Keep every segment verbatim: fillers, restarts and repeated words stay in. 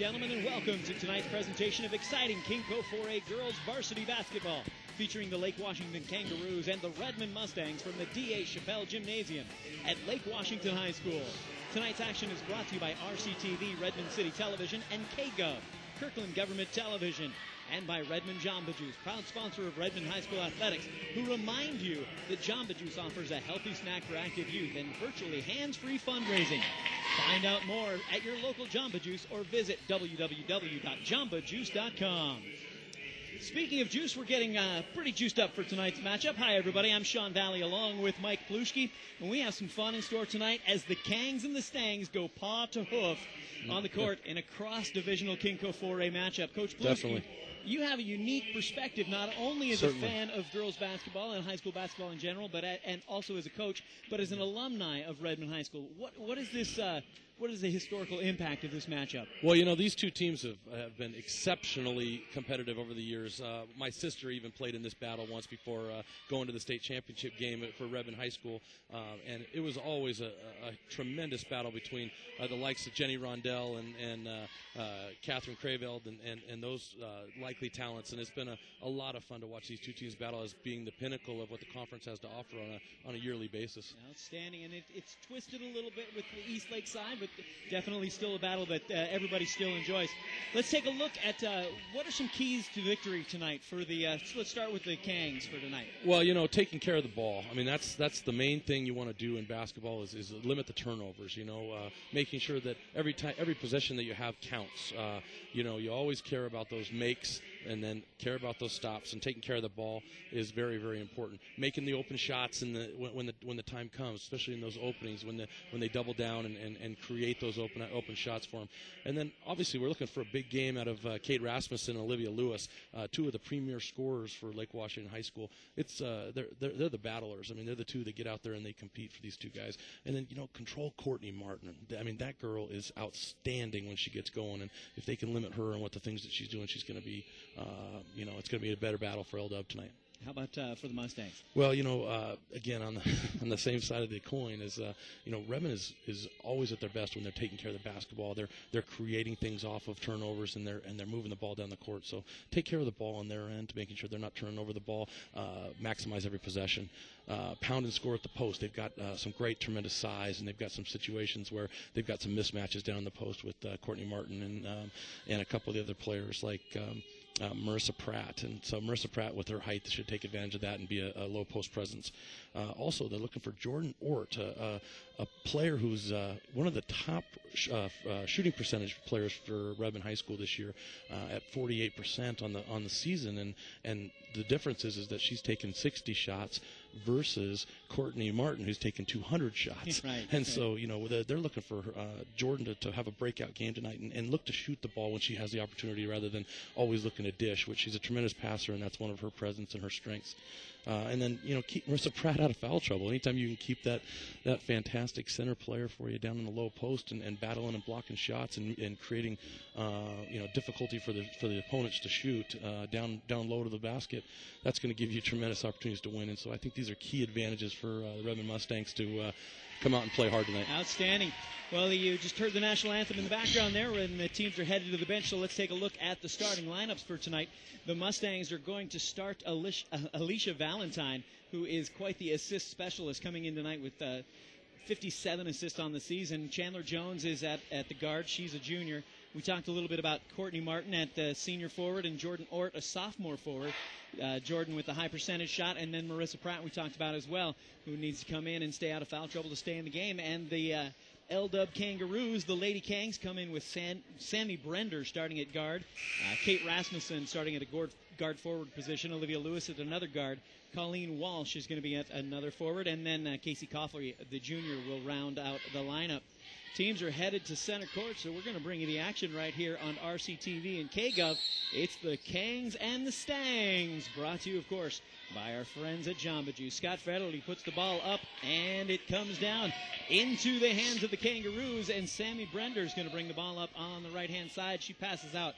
gentlemen, and welcome to tonight's presentation of exciting KingCo four A girls varsity basketball, featuring the Lake Washington Kangaroos and the Redmond Mustangs from the D A Chappelle Gymnasium at Lake Washington High School. Tonight's action is brought to you by R C T V, Redmond City Television, and KGov, Kirkland Government Television, and by Redmond Jamba Juice, proud sponsor of Redmond High School Athletics, who remind you that Jamba Juice offers a healthy snack for active youth and virtually hands-free fundraising. Find out more at your local Jamba Juice or visit w w w dot jamba juice dot com. Speaking of juice, we're getting uh, pretty juiced up for tonight's matchup. Hi, everybody. I'm Sean Valley along with Mike Plushke, and we have some fun in store tonight as the Kangs and the Stangs go paw to hoof on the court in a cross-divisional KingCo four A matchup. Coach Plushke, Definitely. You have a unique perspective, not only as Certainly. a fan of girls basketball and high school basketball in general, but a, and also as a coach, but as an alumni of Redmond High School. What what is this? Uh, what is the historical impact of this matchup? Well, you know, these two teams have, have been exceptionally competitive over the years. Uh, my sister even played in this battle once before uh, going to the state championship game for Redmond High School, uh, and it was always a, a tremendous battle between uh, the likes of Jenny Rondell and, and uh, uh, Catherine Crayveld and, and, and those uh, likely talents, and it's been a, a lot of fun to watch these two teams battle as being the pinnacle of what the conference has to offer on a, on a yearly basis. Outstanding, and it, it's twisted a little bit with the East Lake side, but definitely still a battle that uh, everybody still enjoys. Let's take a look at uh, what are some keys to victory tonight for the. Uh, let's start with the Kangs for tonight. Well, you know, taking care of the ball. I mean, that's that's the main thing you want to do in basketball is, is limit the turnovers. You know, uh, making sure that every time every possession that you have counts. Uh, you know, you always care about those makes and then care about those stops, and taking care of the ball is very, very important. Making the open shots in the when, when the when the time comes, especially in those openings when the when they double down and, and, and create those open open shots for them. And then obviously we're looking for a big game out of uh, Kate Rasmussen and Olivia Lewis, uh, two of the premier scorers for Lake Washington High School. It's uh, they're, they're they're the battlers. I mean, they're the two that get out there and they compete for these two guys. And then you know control Courtney Martin. I mean, that girl is outstanding when she gets going, and if they can limit her and what the things that she's doing, she's going to be uh, you know it's going to be a better battle for L W tonight. How about uh, for the Mustangs? Well, you know, uh, again on the on the same side of the coin is, uh, you know, Redmond is, is always at their best when they're taking care of the basketball. They're they're creating things off of turnovers and they're and they're moving the ball down the court. So take care of the ball on their end, making sure they're not turning over the ball. Uh, maximize every possession. Uh, pound and score at the post. They've got uh, some great, tremendous size, and they've got some situations where they've got some mismatches down the post with uh, Courtney Martin and um, and a couple of the other players like. Um, Uh, Marissa Pratt, and so Marissa Pratt with her height should take advantage of that and be a, a low post presence. Uh, also, they're looking for Jordan Ort, a, a, a player who's uh, one of the top sh- uh, uh, shooting percentage players for Redmond High School this year, uh, at forty-eight percent on the on the season, and and the difference is, is that she's taken sixty shots versus Courtney Martin, who's taken two hundred shots. Right, and right. so you know they're, they're looking for uh, Jordan to, to have a breakout game tonight and, and look to shoot the ball when she has the opportunity, rather than always looking to dish, which she's a tremendous passer, and that's one of her presence and her strengths. Uh, and then, you know, keep Marissa Pratt out of foul trouble. Anytime you can keep that that fantastic center player for you down in the low post and, and battling and blocking shots and, and creating, uh, you know, difficulty for the for the opponents to shoot uh, down down low to the basket, that's going to give you tremendous opportunities to win. And so I think these are key advantages for uh, the Redmond Mustangs to uh, come out and play hard tonight. Outstanding. Well, you just heard the national anthem in the background there, and the teams are headed to the bench, so let's take a look at the starting lineups for tonight. The Mustangs are going to start Alicia, uh, Alicia Valentine, who is quite the assist specialist, coming in tonight with uh, fifty-seven assists on the season. Chandler Jones is at, at the guard. She's a junior. We talked a little bit about Courtney Martin at the senior forward and Jordan Ort, a sophomore forward. Uh, Jordan with the high percentage shot, and then Marissa Pratt we talked about as well, who needs to come in and stay out of foul trouble to stay in the game. And the uh, L W Kangaroos, the Lady Kangs, come in with San, Sammy Brender starting at guard, uh, Kate Rasmussen starting at a guard, guard forward position, Olivia Lewis at another guard, Colleen Walsh is going to be at another forward, and then uh, Casey Coffey, the junior, will round out the lineup. Teams are headed to center court, so we're going to bring you the action right here on R C T V and KGov. It's the Kangs and the Stangs, brought to you, of course, by our friends at Jamba Juice. Scott Federle puts the ball up, and it comes down into the hands of the Kangaroos, and Sammy Brender is going to bring the ball up on the right-hand side. She passes out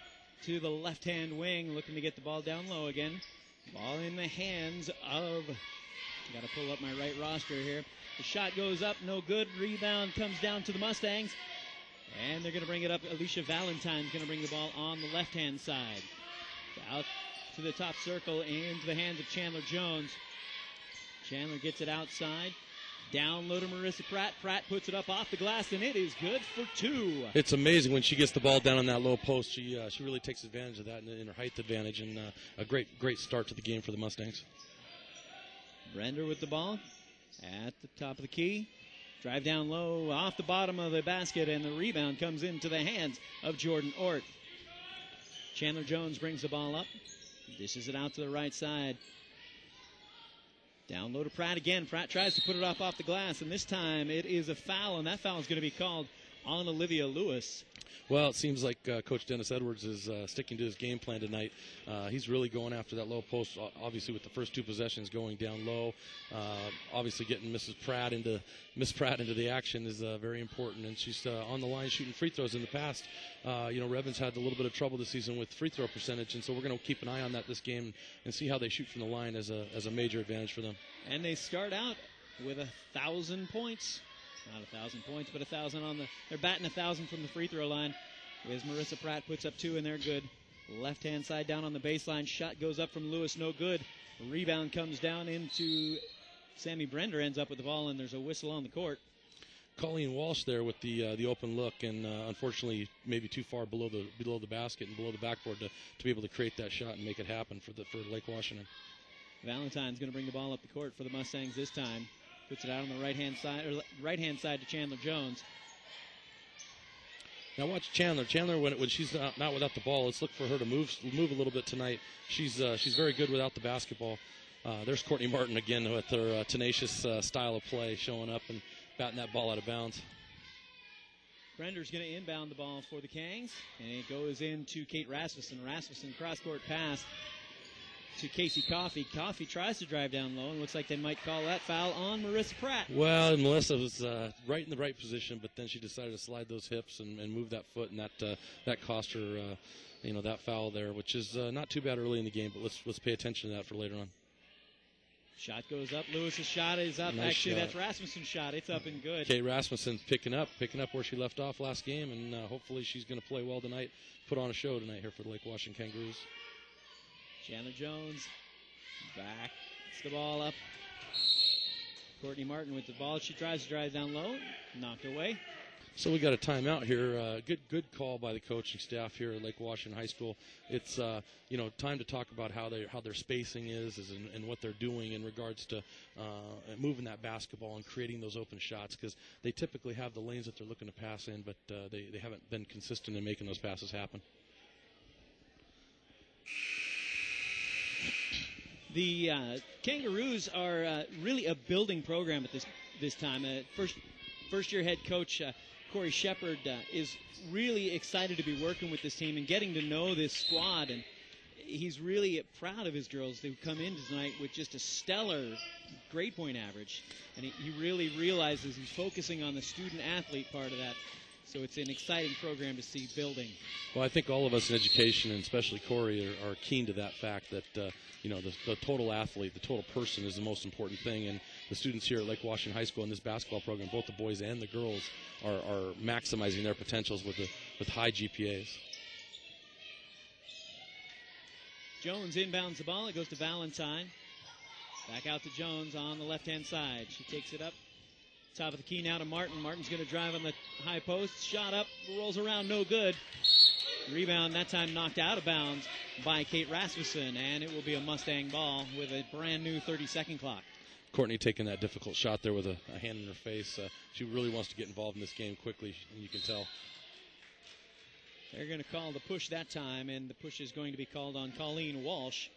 to the left-hand wing, looking to get the ball down low again. Ball in the hands of... Got to pull up my right roster here. The shot goes up, no good. Rebound comes down to the Mustangs. And they're going to bring it up. Alicia Valentine's going to bring the ball on the left-hand side. Out to the top circle into the hands of Chandler Jones. Chandler gets it outside. Down low to Marissa Pratt. Pratt puts it up off the glass, and it is good for two. It's amazing when she gets the ball down on that low post. She uh, she really takes advantage of that in, in her height advantage, and uh, a great great start to the game for the Mustangs. Brender with the ball at the top of the key. Drive down low off the bottom of the basket, and the rebound comes into the hands of Jordan Ort. Chandler Jones brings the ball up. Dishes it out to the right side. Down low to Pratt again. Pratt tries to put it up off the glass, and this time it is a foul, and that foul is going to be called on Olivia Lewis. Well, it seems like uh, Coach Dennis Edwards is uh, sticking to his game plan tonight. Uh, he's really going after that low post, obviously with the first two possessions going down low. Uh, obviously getting Missus Pratt into Miss Pratt into the action is uh, very important, and she's uh, on the line shooting free throws in the past. Uh, you know, Revan's had a little bit of trouble this season with free throw percentage, and so we're going to keep an eye on that this game and see how they shoot from the line as a as a major advantage for them. And they start out with a thousand points. Not a thousand points, but a thousand on the. They're batting a thousand from the free throw line. As Marissa Pratt puts up two, and they're good. Left hand side down on the baseline. Shot goes up from Lewis, no good. Rebound comes down into Sammy Brender. Ends up with the ball, and there's a whistle on the court. Colleen Walsh there with the uh, the open look, and uh, unfortunately maybe too far below the below the basket and below the backboard to, to be able to create that shot and make it happen for the for Lake Washington. Valentine's going to bring the ball up the court for the Mustangs this time. Puts it out on the right-hand side, or right-hand side to Chandler Jones. Now watch Chandler. Chandler, when when she's not, not without the ball, let's look for her to move move a little bit tonight. She's uh, she's very good without the basketball. Uh, there's Courtney Martin again with her uh, tenacious uh, style of play, showing up and batting that ball out of bounds. Brender's going to inbound the ball for the Kangs, and it goes into Kate Rasmussen. Rasmussen cross-court pass to Casey Coffey. Coffey tries to drive down low, and looks like they might call that foul on Marissa Pratt. Well, Melissa was uh, right in the right position, but then she decided to slide those hips and, and move that foot, and that uh, that cost her, uh, you know, that foul there, which is uh, not too bad early in the game. But let's let's pay attention to that for later on. Shot goes up. Lewis's shot is up. Nice Actually, shot. That's Rasmussen's shot. It's up and good. Kate Rasmussen picking up, picking up where she left off last game, and uh, hopefully she's going to play well tonight, put on a show tonight here for the Lake Washington Kangaroos. Chandler Jones back, gets the ball up. Courtney Martin with the ball. She tries to drive down low, knocked away. So we got a timeout here. Uh, good, good call by the coaching staff here at Lake Washington High School. It's uh, you know time to talk about how they how their spacing is, is and, and what they're doing in regards to uh, moving that basketball and creating those open shots, because they typically have the lanes that they're looking to pass in, but uh, they they haven't been consistent in making those passes happen. The uh, Kangaroos are uh, really a building program at this this time. Uh, first first year head coach. Uh, Corey Shepard uh, is really excited to be working with this team and getting to know this squad, and he's really proud of his girls. They've come in tonight with just a stellar grade point average, and he, he really realizes he's focusing on the student-athlete part of that. So it's an exciting program to see building. Well, I think all of us in education, and especially Corey, are, are keen to that fact that, uh, you know, the, the total athlete, the total person is the most important thing. And the students here at Lake Washington High School in this basketball program, both the boys and the girls, are, are maximizing their potentials with, the, with high G P As. Jones inbounds the ball. It goes to Valentine. Back out to Jones on the left-hand side. She takes it up. Top of the key now to Martin. Martin's going to drive on the high post. Shot up, rolls around, no good. Rebound, that time knocked out of bounds by Kate Rasmussen, and it will be a Mustang ball with a brand new thirty-second clock. Courtney taking that difficult shot there with a, a hand in her face. Uh, she really wants to get involved in this game quickly, and you can tell. They're going to call the push that time, and the push is going to be called on Colleen Walsh.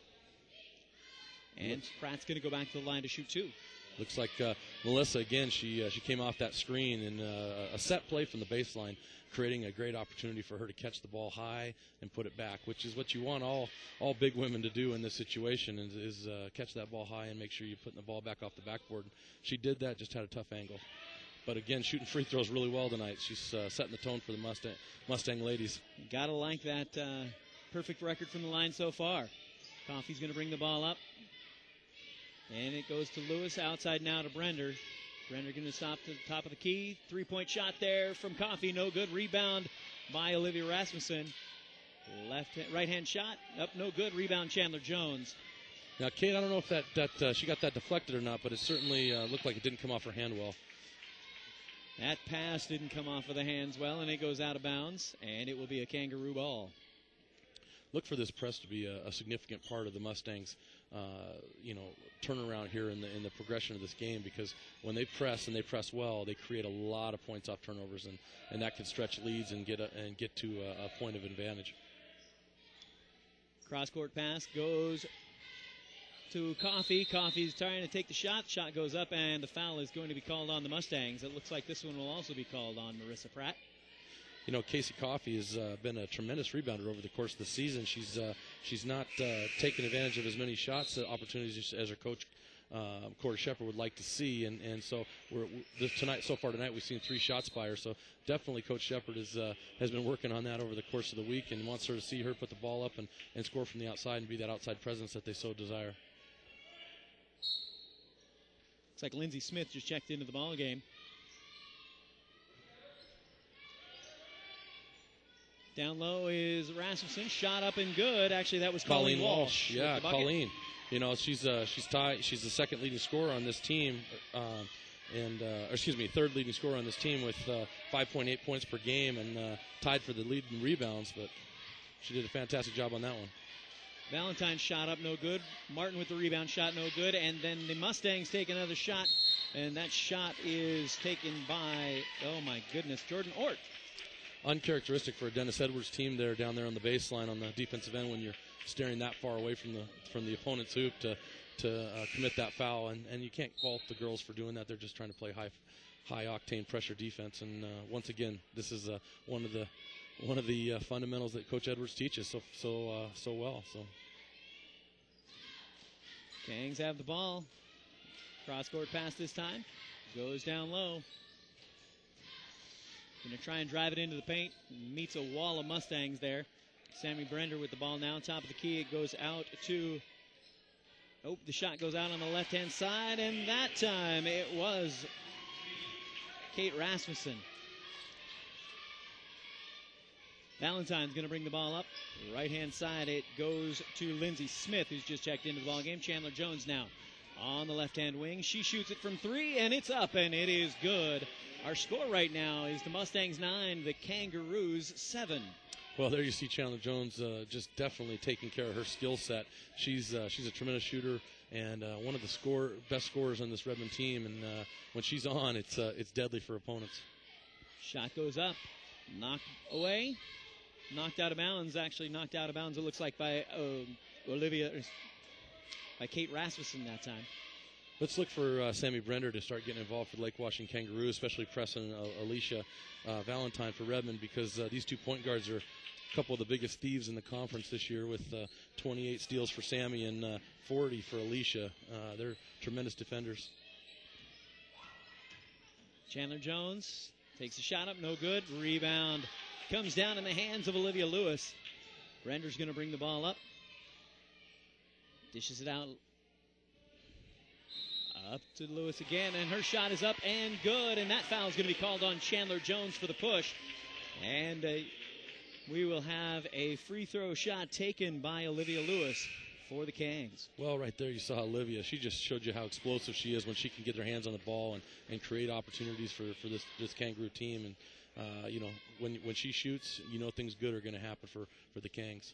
And Pratt's going to go back to the line to shoot two. Looks like uh, Melissa, again, she uh, she came off that screen and uh, a set play from the baseline, creating a great opportunity for her to catch the ball high and put it back, which is what you want all all big women to do in this situation, is, is uh, catch that ball high and make sure you're putting the ball back off the backboard. She did that, just had a tough angle. But, again, shooting free throws really well tonight. She's uh, setting the tone for the Mustang, Mustang ladies. Got to like that uh, perfect record from the line so far. Coffey's going to bring the ball up. And it goes to Lewis, outside now to Brender. Brenner going to stop to the top of the key. Three-point shot there from Coffey. No good. Rebound by Olivia Rasmussen. Left, right-hand shot. Up, no good. Rebound Chandler Jones. Now, Kate, I don't know if that, that uh, she got that deflected or not, but it certainly uh, looked like it didn't come off her hand well. That pass didn't come off of the hands well, and it goes out of bounds, and it will be a Kangaroo ball. Look for this press to be a, a significant part of the Mustangs, uh, you know, turnaround here in the in the progression of this game, because when they press and they press well, they create a lot of points off turnovers, and, and that can stretch leads and get a, and get to a, a point of advantage. Cross-court pass goes to Coffey. Coffey's trying to take the shot. Shot goes up, and the foul is going to be called on the Mustangs. It looks like this one will also be called on Marissa Pratt. You know, Casey Coffey has uh, been a tremendous rebounder over the course of the season. She's uh, she's not uh, taken advantage of as many shots uh, opportunities as her coach, uh, Corey Shepard, would like to see. And, and so we're, we're tonight, so far tonight, we've seen three shots by her. So definitely, Coach Shepard is uh, has been working on that over the course of the week, and wants her to see her put the ball up and, and score from the outside and be that outside presence that they so desire. Looks like Lindsey Smith just checked into the ball game. Down low is Rasmussen. Shot up and good. Actually, that was Colleen, Colleen Walsh. Walsh. Yeah, Colleen. You know, she's uh, she's tied. She's the second leading scorer on this team, uh, and uh, or excuse me, third leading scorer on this team with uh, five point eight points per game, and uh, tied for the lead in rebounds. But she did a fantastic job on that one. Valentine's shot up, no good. Martin with the rebound shot, no good. And then the Mustangs take another shot, and that shot is taken by, oh my goodness, Jordan Ort. Uncharacteristic for a Dennis Edwards team there down there on the baseline on the defensive end when you're staring that far away from the from the opponent's hoop to to uh, commit that foul, and, and you can't fault the girls for doing that. They're just trying to play high high octane pressure defense, and uh, once again, this is uh, one of the one of the uh, fundamentals that Coach Edwards teaches so so uh, so well. So Kangs have the ball. Cross court pass this time, goes down low. Going to try and drive it into the paint. Meets a wall of Mustangs there. Sammy Brender with the ball now. Top of the key. It goes out to... Oh, the shot goes out on the left-hand side. And that time it was Kate Rasmussen. Valentine's going to bring the ball up. Right-hand side, it goes to Lindsey Smith, who's just checked into the ball game. Chandler Jones now on the left-hand wing. She shoots it from three, and it's up, and it is good. Our score right now is the Mustangs nine, the Kangaroos seven. Well, there you see Chandler Jones uh, just definitely taking care of her skill set. She's uh, she's a tremendous shooter and uh, one of the score best scorers on this Redmond team. And uh, when she's on, it's uh, it's deadly for opponents. Shot goes up, knocked away, knocked out of bounds. Actually, knocked out of bounds. It looks like by uh, Olivia, by Kate Rasmussen that time. Let's look for uh, Sammy Brender to start getting involved for the Lake Washington Kangaroos, especially pressing uh, Alicia uh, Valentine for Redmond, because uh, these two point guards are a couple of the biggest thieves in the conference this year, with uh, twenty-eight steals for Sammy and uh, forty for Alicia. Uh, they're tremendous defenders. Chandler Jones takes a shot up, no good. Rebound comes down in the hands of Olivia Lewis. Brender's going to bring the ball up. Dishes it out. Up to Lewis again, and her shot is up and good, and that foul is going to be called on Chandler Jones for the push. And uh, we will have a free throw shot taken by Olivia Lewis for the Kangs. Well, right there you saw Olivia. She just showed you how explosive she is when she can get her hands on the ball and, and create opportunities for, for this, this Kangaroo team. And, uh, you know, when when she shoots, you know things good are going to happen for, for the Kangs.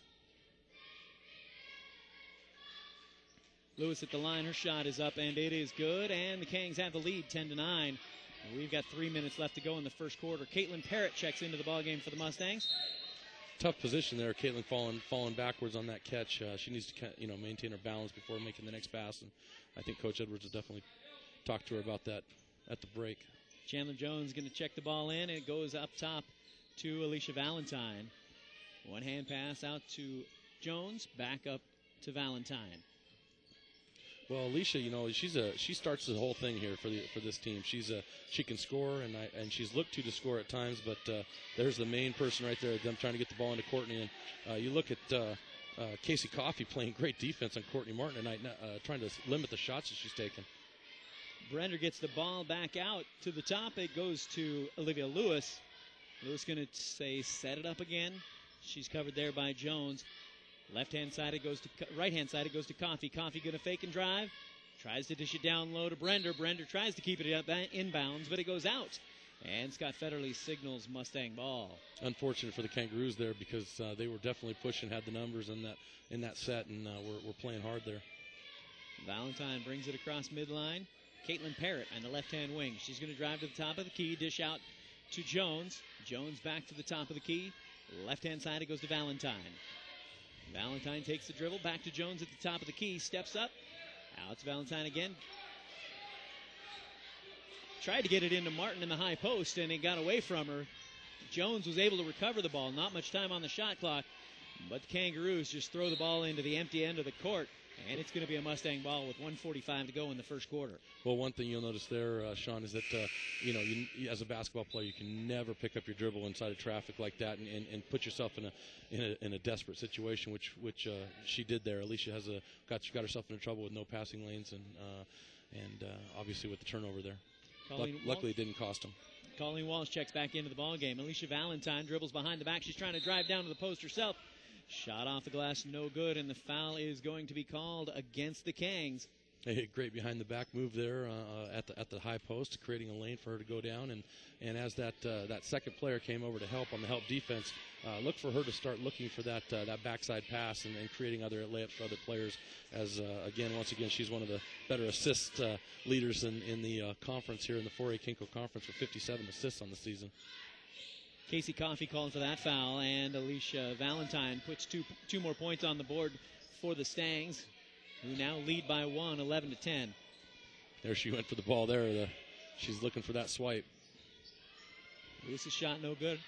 Lewis at the line, her shot is up, and it is good, and the Kangs have the lead, ten to nine. We've got three minutes left to go in the first quarter. Caitlin Parrott checks into the ballgame for the Mustangs. Tough position there, Caitlin falling falling backwards on that catch. Uh, she needs to, you know, maintain her balance before making the next pass, and I think Coach Edwards will definitely talk to her about that at the break. Chandler Jones going to check the ball in, and it goes up top to Alicia Valentine. One hand pass out to Jones, back up to Valentine. Well, Alicia, you know, she's a she starts the whole thing here for the for this team. She's a she can score, and I, and she's looked to to score at times. But uh, there's the main person right there. Them trying to get the ball into Courtney, and uh, you look at uh, uh, Casey Coffey playing great defense on Courtney Martin tonight, uh, trying to limit the shots that she's taking. Brender gets the ball back out to the top. It goes to Olivia Lewis. Lewis going to say set it up again. She's covered there by Jones. Left-hand side it goes to right-hand side it goes to Coffee. Coffee going to fake and drive. Tries to dish it down low to Brender. Brender tries to keep it up inbounds, but it goes out. And Scott Federle signals Mustang ball. Unfortunate for the Kangaroos there because uh, they were definitely pushing, had the numbers in that in that set, and uh, we're, we're playing hard there. Valentine brings it across midline. Caitlin Parrott on the left-hand wing. She's going to drive to the top of the key, dish out to Jones. Jones back to the top of the key. Left-hand side, it goes to Valentine. Valentine takes the dribble, back to Jones at the top of the key, steps up. Out to Valentine again. Tried to get it into Martin in the high post, and it got away from her. Jones was able to recover the ball. Not much time on the shot clock, but the Kangaroos just throw the ball into the empty end of the court, and it's going to be a Mustang ball with one forty-five to go in the first quarter. Well, one thing you'll notice there, uh, Sean, is that, uh, you know, you, as a basketball player, you can never pick up your dribble inside of traffic like that and, and, and put yourself in a, in a in a desperate situation, which which uh, she did there. Alicia has a got got herself into trouble with no passing lanes and uh, and uh, obviously with the turnover there. Luck, luckily, it didn't cost them. Colleen Walsh checks back into the ball game. Alicia Valentine dribbles behind the back. She's trying to drive down to the post herself. Shot off the glass, no good, and the foul is going to be called against the Kangs. A great behind the back move there uh, at the at the high post, creating a lane for her to go down. And, and as that uh, that second player came over to help on the help defense, uh, look for her to start looking for that uh, that backside pass and, and creating other layups for other players. As uh, again, once again, she's one of the better assist uh, leaders in in the uh, conference here in the four A Kinko Conference with fifty-seven assists on the season. Casey Coffey calling for that foul, and Alicia Valentine puts two two more points on the board for the Stangs, who now lead by one, eleven to ten. There she went for the ball there. The, she's looking for that swipe. Lewis's shot no good.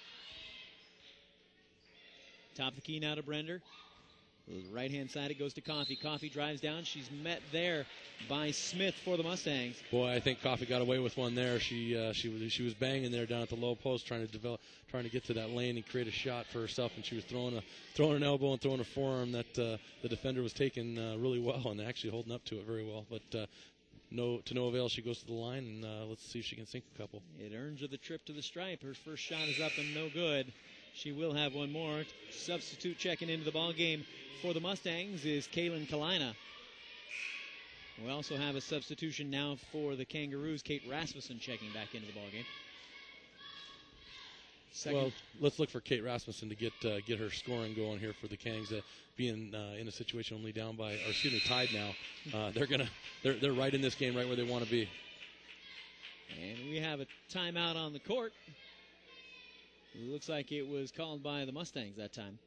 Top of the key now to Brender. Right-hand side, it goes to Coffey. Coffey drives down. She's met there by Smith for the Mustangs. Boy, I think Coffey got away with one there. She uh, she was she was banging there down at the low post, trying to develop, trying to get to that lane and create a shot for herself. And she was throwing a throwing an elbow and throwing a forearm that uh, the defender was taking uh, really well and actually holding up to it very well. But uh, no to no avail. She goes to the line, and uh, let's see if she can sink a couple. It earns her the trip to the stripe. Her first shot is up and no good. She will have one more. Substitute checking into the ball game for the Mustangs is Kaylin Kalina. We also have a substitution now for the Kangaroos. Kate Rasmussen checking back into the ball game. Second. Well, let's look for Kate Rasmussen to get uh, get her scoring going here for the Kangs. Uh, being uh, in a situation only down by, or excuse me, tied now, uh, they're gonna they're they're right in this game, right where they want to be. And we have a timeout on the court. It looks like it was called by the Mustangs that time.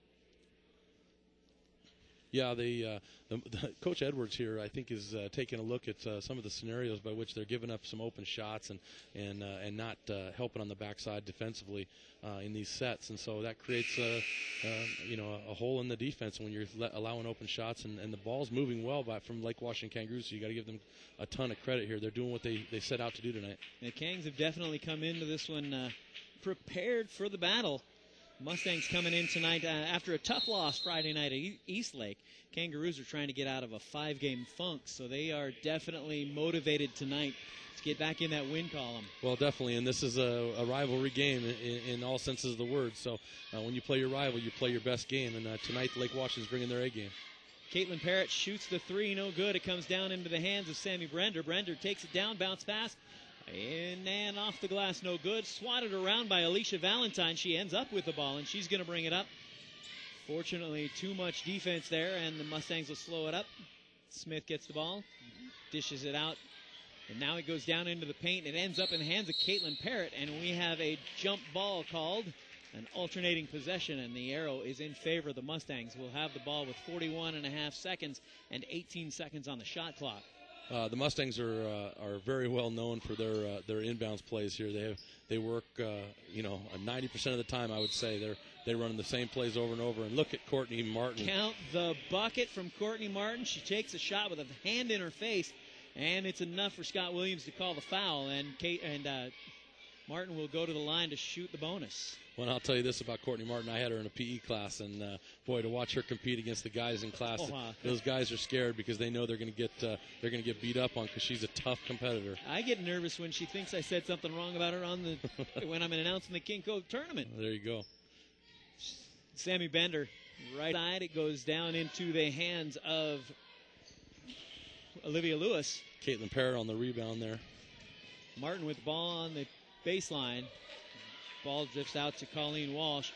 Yeah, they, uh, the, the, Coach Edwards here, I think, is uh, taking a look at uh, some of the scenarios by which they're giving up some open shots and and uh, and not uh, helping on the backside defensively uh, in these sets, and so that creates a, uh, you know a, a hole in the defense when you're let, allowing open shots, and, and the ball's moving well by from Lake Washington Kangaroos. So you got to give them a ton of credit here. They're doing what they, they set out to do tonight. The Kangs have definitely come into this one uh, prepared for the battle. Mustangs coming in tonight uh, after a tough loss Friday night at e- Eastlake. Kangaroos are trying to get out of a five-game funk, so they are definitely motivated tonight to get back in that win column. Well, definitely, and this is a, a rivalry game in, in all senses of the word. So uh, when you play your rival, you play your best game, and uh, tonight Lake Washington's bringing their A game. Caitlin Parrott shoots the three, no good. It comes down into the hands of Sammy Brender. Brender takes it down, bounce pass. In and off the glass, no good. Swatted around by Alicia Valentine. She ends up with the ball, and she's going to bring it up. Fortunately, too much defense there, and the Mustangs will slow it up. Smith gets the ball, dishes it out, and now it goes down into the paint. It ends up in the hands of Caitlin Parrott, and we have a jump ball called, an alternating possession, and the arrow is in favor of the Mustangs. We'll have the ball with forty-one and a half seconds and eighteen seconds on the shot clock. Uh, the Mustangs are uh, are very well known for their uh, their inbounds plays here. They have they work uh, you know ninety percent of the time, I would say. They're they run the same plays over and over. And look at Courtney Martin. Count the bucket from Courtney Martin. She takes a shot with a hand in her face, and it's enough for Scott Williams to call the foul. And Kate and uh, Martin will go to the line to shoot the bonus. Well, I'll tell you this about Courtney Martin. I had her in a P E class, and uh, boy, to watch her compete against the guys in class, Oh, wow. those guys are scared because they know they're going to get uh, they're going to get beat up on because she's a tough competitor. I get nervous when she thinks I said something wrong about her on the when I'm announcing the King Cove tournament. Well, there you go. Sammy Bender, right side. It goes down into the hands of Olivia Lewis. Caitlin Parrott on the rebound there. Martin with the ball on the baseline. Ball drifts out to Colleen Walsh.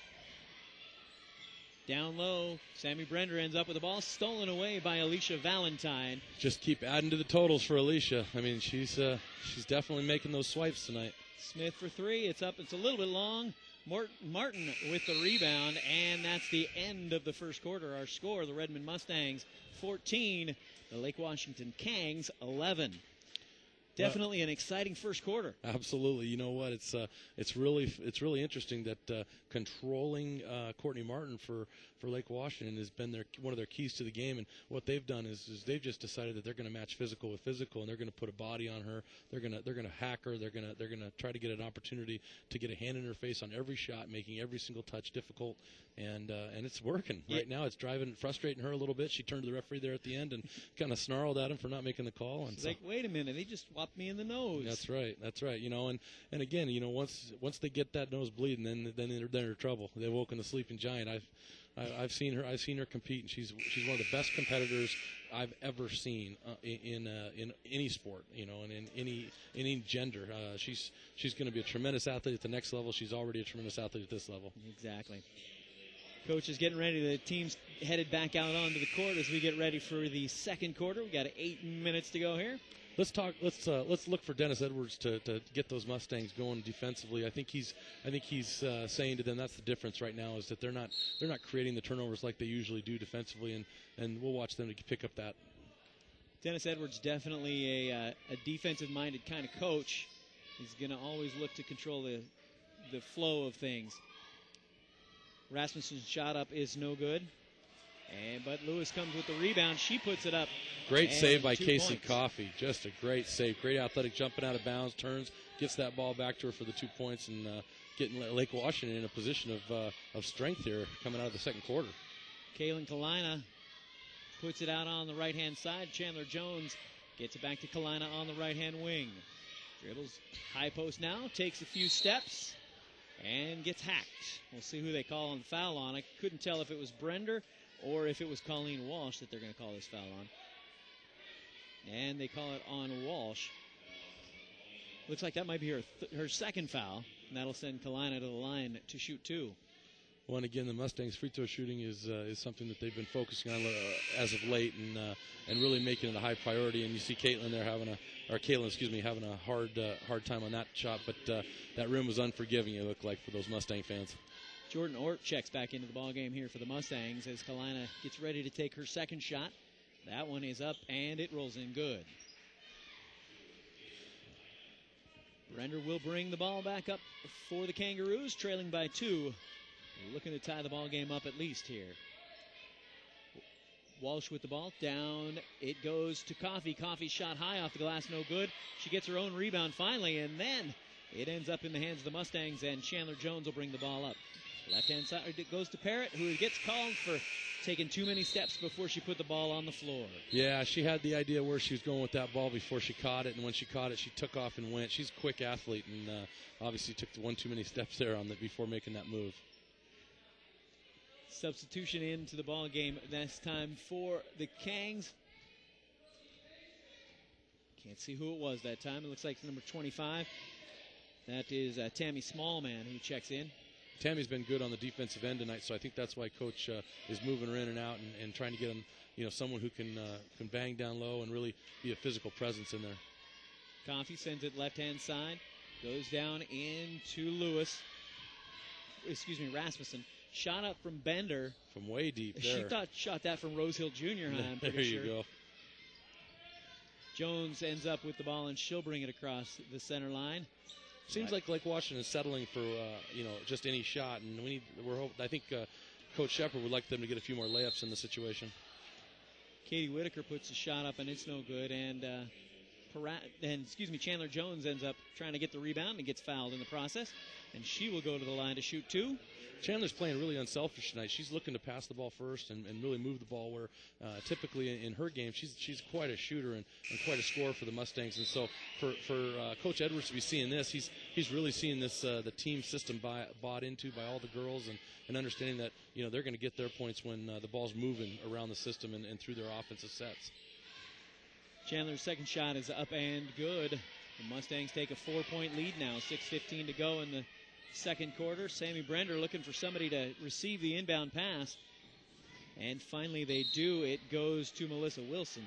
Down low, Sammy Brender ends up with the ball stolen away by Alicia Valentine. Just keep adding to the totals for Alicia. I mean, she's uh, she's definitely making those swipes tonight. Smith for three. It's up. It's a little bit long. Mort- Martin with the rebound, and that's the end of the first quarter. Our score, the Redmond Mustangs fourteen, the Lake Washington Kangs eleven. Definitely an exciting first quarter. Absolutely. You know what? It's uh, it's really it's really interesting that uh, controlling uh, Courtney Martin for, for Lake Washington has been their one of their keys to the game. And what they've done is, is they've just decided that they're going to match physical with physical, and they're going to put a body on her. They're going to they're going to hack her. They're going to they're going to try to get an opportunity to get a hand in her face on every shot, making every single touch difficult. And uh, and it's working yeah. right now. It's driving frustrating her a little bit. She turned to the referee there at the end and kind of snarled at him for not making the call. And She's so, like, wait a minute, they just whopped me in the nose. That's right. That's right. You know, and, and again, you know, once once they get that nose bleeding, then then they're, they're in trouble. They've woken the sleeping giant. I've I, I've seen her. I've seen her compete, and she's she's one of the best competitors I've ever seen uh, in in, uh, in any sport. You know, and in any any gender. Uh, she's she's going to be a tremendous athlete at the next level. She's already a tremendous athlete at this level. Exactly. Coach is getting ready. The team's headed back out onto the court as we get ready for the second quarter. We got eight minutes to go here. Let's talk. Let's uh, let's look for Dennis Edwards to, to get those Mustangs going defensively. I think he's I think he's uh, saying to them that's the difference right now is that they're not they're not creating the turnovers like they usually do defensively, and, and we'll watch them to pick up that. Dennis Edwards definitely a uh, a defensive-minded kind of coach. He's going to always look to control the the flow of things. Rasmussen's shot up is no good. And but Lewis comes with the rebound. She puts it up. Great save by two Casey points. Coffey. Just a great save. Great athletic jumping out of bounds, turns, gets that ball back to her for the two points, and uh, getting Lake Washington in a position of uh, of strength here coming out of the second quarter. Kaylin Kalina puts it out on the right-hand side. Chandler Jones gets it back to Kalina on the right-hand wing. Dribbles high post now, takes a few steps, and gets hacked. We'll see who they call on the foul on. I couldn't tell if it was Brender or if it was Colleen Walsh that they're going to call this foul on. And they call it on Walsh. Looks like that might be her th- her second foul, and that'll send Kalina to the line to shoot two. Well, and again, the Mustangs' free throw shooting is uh, is something that they've been focusing on uh, as of late, and uh, and really making it a high priority. And you see Caitlin there having a, or Caitlin, excuse me, having a hard uh, hard time on that shot. But uh, that rim was unforgiving. It looked like for those Mustang fans. Jordan Ort checks back into the ballgame here for the Mustangs as Kalina gets ready to take her second shot. That one is up, and it rolls in good. Brender will bring the ball back up for the Kangaroos, trailing by two. Looking to tie the ball game up at least here. Walsh with the ball. Down it goes to Coffey. Coffey shot high off the glass, no good. She gets her own rebound finally, and then it ends up in the hands of the Mustangs, and Chandler Jones will bring the ball up. Left-hand side, it goes to Parrott, who gets called for taking too many steps before she put the ball on the floor. Yeah, she had the idea where she was going with that ball before she caught it, and when she caught it, she took off and went. She's a quick athlete, and uh, obviously took one too many steps there on the, before making that move. Substitution into the ball game this time for the Kangs. Can't see who it was that time. It looks like number twenty-five. That is uh, Tammy Smallman who checks in. Tammy's been good on the defensive end tonight, so I think that's why Coach uh, is moving her in and out and, and trying to get him, you know, someone who can uh, can bang down low and really be a physical presence in there. Coffey sends it left-hand side, goes down into Lewis. Excuse me, Rasmussen. Shot up from Bender. From way deep there. She thought shot that from Rose Hill Junior High, I'm pretty there sure. you go. Jones ends up with the ball, and she'll bring it across the center line. Seems like Lake Washington is settling for uh, you know just any shot, and we need. We're hope, I think uh, Coach Shepard would like them to get a few more layups in the situation. Katie Whitaker puts a shot up, and it's no good. And uh, Parat, and excuse me, Chandler Jones ends up trying to get the rebound and gets fouled in the process, and she will go to the line to shoot two. Chandler's playing really unselfish tonight. She's looking to pass the ball first and, and really move the ball where uh, typically in, in her game she's she's quite a shooter and, and quite a scorer for the Mustangs. And so for, for uh, Coach Edwards to be seeing this, he's he's really seeing this uh, the team system buy, bought into by all the girls and, and understanding that you know they're going to get their points when uh, the ball's moving around the system and, and through their offensive sets. Chandler's second shot is up and good. The Mustangs take a four-point lead now, six fifteen to go in the second quarter. Sammy Brender looking for somebody to receive the inbound pass. And finally they do. It goes to Melissa Wilson.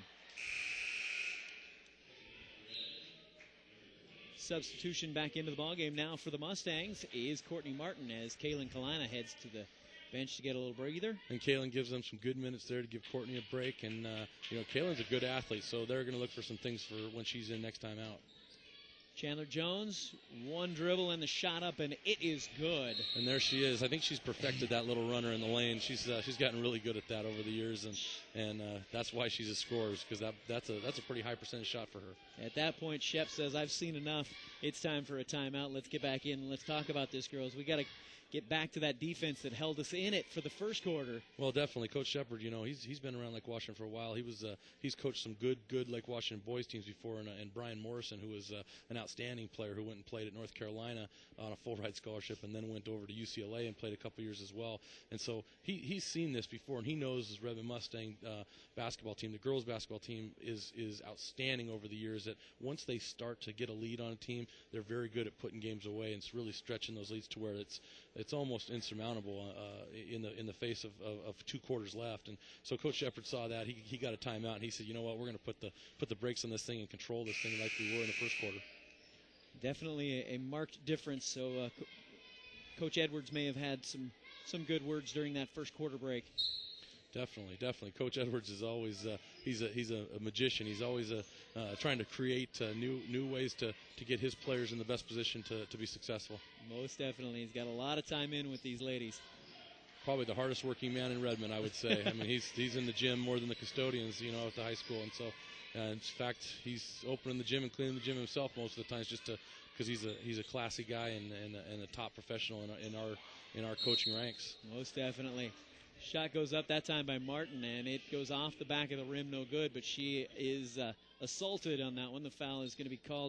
Substitution back into the ballgame now for the Mustangs is Courtney Martin as Kaylin Kalina heads to the bench to get a little breather. And Kaylin gives them some good minutes there to give Courtney a break. And, uh, you know, Kaylin's a good athlete, so they're going to look for some things for when she's in next time out. Chandler Jones, one dribble and the shot up, and it is good. And there she is. I think she's perfected that little runner in the lane. She's uh, she's gotten really good at that over the years, and and uh, that's why she's a scorer, because that that's a that's a pretty high percentage shot for her. At that point, Shep says, "I've seen enough. It's time for a timeout. Let's get back in and let's talk about this, girls. We got to get back to that defense that held us in it for the first quarter." Well, definitely, Coach Shepard. You know, he's he's been around Lake Washington for a while. He was uh, he's coached some good good Lake Washington boys teams before, and, uh, and Brian Morrison, who was uh, an outstanding player who went and played at North Carolina on a full ride scholarship, and then went over to U C L A and played a couple years as well. And so he he's seen this before, and he knows this Redmond Mustang uh, basketball team, the girls basketball team, is is outstanding over the years. That once they start to get a lead on a team, they're very good at putting games away and it's really stretching those leads to where it's it's almost insurmountable uh, in the in the face of, of, of two quarters left. And so Coach Shepard saw that. He, he got a timeout, and he said, you know what, we're going to put the put the brakes on this thing and control this thing like we were in the first quarter. Definitely a, a marked difference. So uh, Co- Coach Edwards may have had some, some good words during that first quarter break. Definitely, definitely. Coach Edwards is always uh, he's a he's a, a magician. He's always a, uh, trying to create uh, new new ways to, to get his players in the best position to, to be successful. Most definitely. He's got a lot of time in with these ladies. Probably the hardest working man in Redmond, I would say. I mean, he's he's in the gym more than the custodians, you know, at the high school. And so, uh, in fact, he's opening the gym and cleaning the gym himself most of the times, just to because he's a he's a classy guy and and, and a top professional in our, in our in our coaching ranks. Most definitely. Shot goes up that time by Martin, and it goes off the back of the rim, no good, but she is uh, assaulted on that one. The foul is going to be called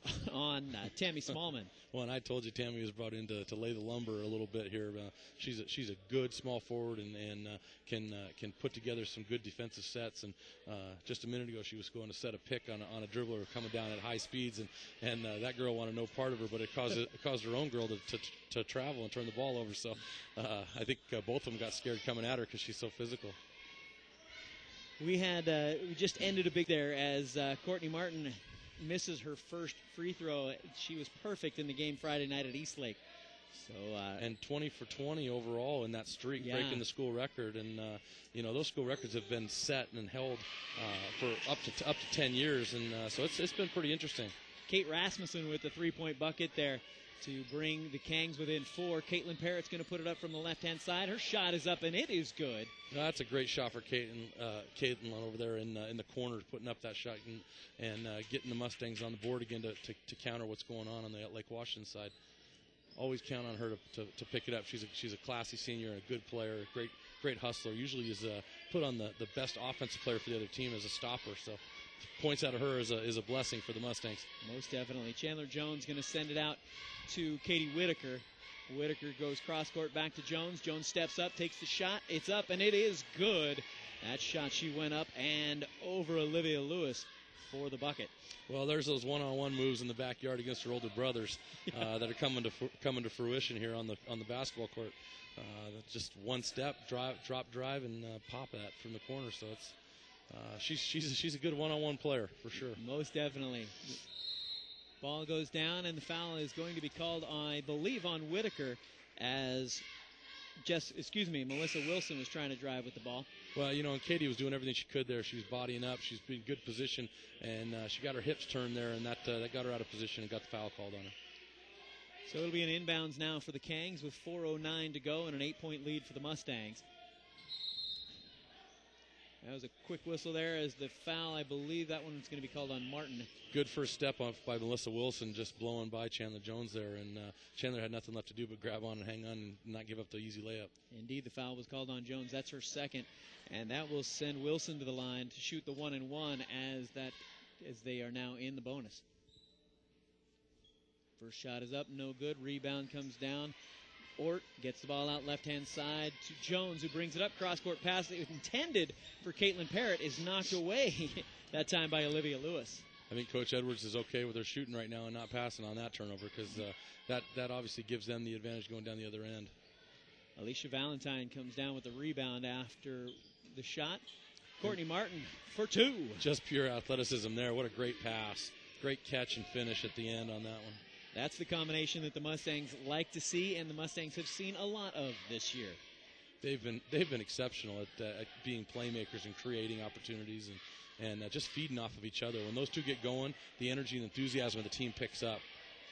on uh, Tammy Smallman. Well, and I told you Tammy was brought in to, to lay the lumber a little bit here. Uh, she's a, she's a good small forward and, and uh, can uh, can put together some good defensive sets. And uh, just a minute ago, she was going to set a pick on a, on a dribbler coming down at high speeds, and and uh, that girl wanted no part of her, but it caused it caused her own girl to, to to travel and turn the ball over. So uh, I think uh, both of them got scared coming at her because she's so physical. We had uh, we just ended a big there as uh, Courtney Martin misses her first free throw. She was perfect in the game Friday night at Eastlake. So uh, and twenty for twenty overall in that streak, yeah. breaking the school record. And uh, you know those school records have been set and held uh, for up to t- up to ten years, and uh, so it's it's been pretty interesting. Kate Rasmussen with the three-point bucket there to bring the Kangs within four. Caitlin Parrott's going to put it up from the left-hand side. Her shot is up, and it is good. No, that's a great shot for Caitlin, uh, Caitlin over there in uh, in the corner, putting up that shot and, and uh, getting the Mustangs on the board again to, to, to counter what's going on on the Lake Washington side. Always count on her to, to, to pick it up. She's a, she's a classy senior and a good player, a great great hustler. Usually is uh, put on the, the best offensive player for the other team as a stopper. So points out of her is a is a blessing for the Mustangs. Most definitely. Chandler Jones going to send it out to Katie Whitaker. Whitaker goes cross court back to Jones. Jones steps up, takes the shot. It's up, and it is good. That shot, she went up and over Olivia Lewis for the bucket. Well, there's those one-on-one moves in the backyard against her older brothers uh, that are coming to coming to fruition here on the on the basketball court. Uh, just one step, drive, drop, drive, and uh, pop that from the corner. So it's uh, she's she's she's a good one-on-one player for sure. Most definitely. Ball goes down, and the foul is going to be called, I believe, on Whitaker as just, excuse me, Melissa Wilson was trying to drive with the ball. Well, you know, and Katie was doing everything she could there. She was bodying up. She's in good position, and uh, she got her hips turned there, and that uh, that got her out of position and got the foul called on her. So it'll be an inbounds now for the Kangs with four oh nine to go and an eight-point lead for the Mustangs. That was a quick whistle there as the foul. I believe that one's going to be called on Martin. Good first step off by Melissa Wilson, just blowing by Chandler Jones there. And uh, Chandler had nothing left to do but grab on and hang on and not give up the easy layup. Indeed, the foul was called on Jones. That's her second. And that will send Wilson to the line to shoot the one and one as that as they are now in the bonus. First shot is up, no good. Rebound comes down. Ort gets the ball out left-hand side to Jones, who brings it up. Cross-court pass that was intended for Caitlin Parrott is knocked away that time by Olivia Lewis. I think Coach Edwards is okay with her shooting right now and not passing on that turnover because uh, that, that obviously gives them the advantage going down the other end. Alicia Valentine comes down with the rebound after the shot. Courtney Martin for two. Just pure athleticism there. What a great pass. Great catch and finish at the end on that one. That's the combination that the Mustangs like to see, and the Mustangs have seen a lot of this year. They've been they've been exceptional at, uh, at being playmakers and creating opportunities and, and uh, just feeding off of each other. When those two get going, the energy and enthusiasm of the team picks up.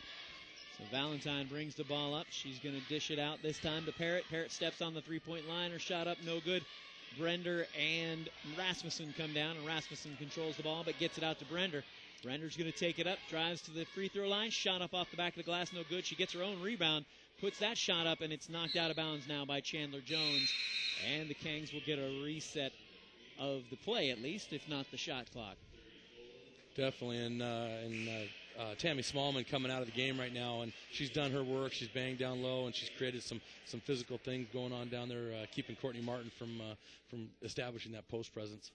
So Valentine brings the ball up. She's going to dish it out this time to Parrott. Parrott steps on the three-point line. Her shot up, no good. Brender and Rasmussen come down, and Rasmussen controls the ball but gets it out to Brender. Brender's going to take it up, drives to the free throw line, shot up off the back of the glass, no good. She gets her own rebound, puts that shot up, and it's knocked out of bounds now by Chandler Jones. And the Kangs will get a reset of the play, at least, if not the shot clock. Definitely, and, uh, and uh, uh, Tammy Smallman coming out of the game right now, and she's done her work. She's banged down low, and she's created some, some physical things going on down there, uh, keeping Courtney Martin from uh, from establishing that post presence.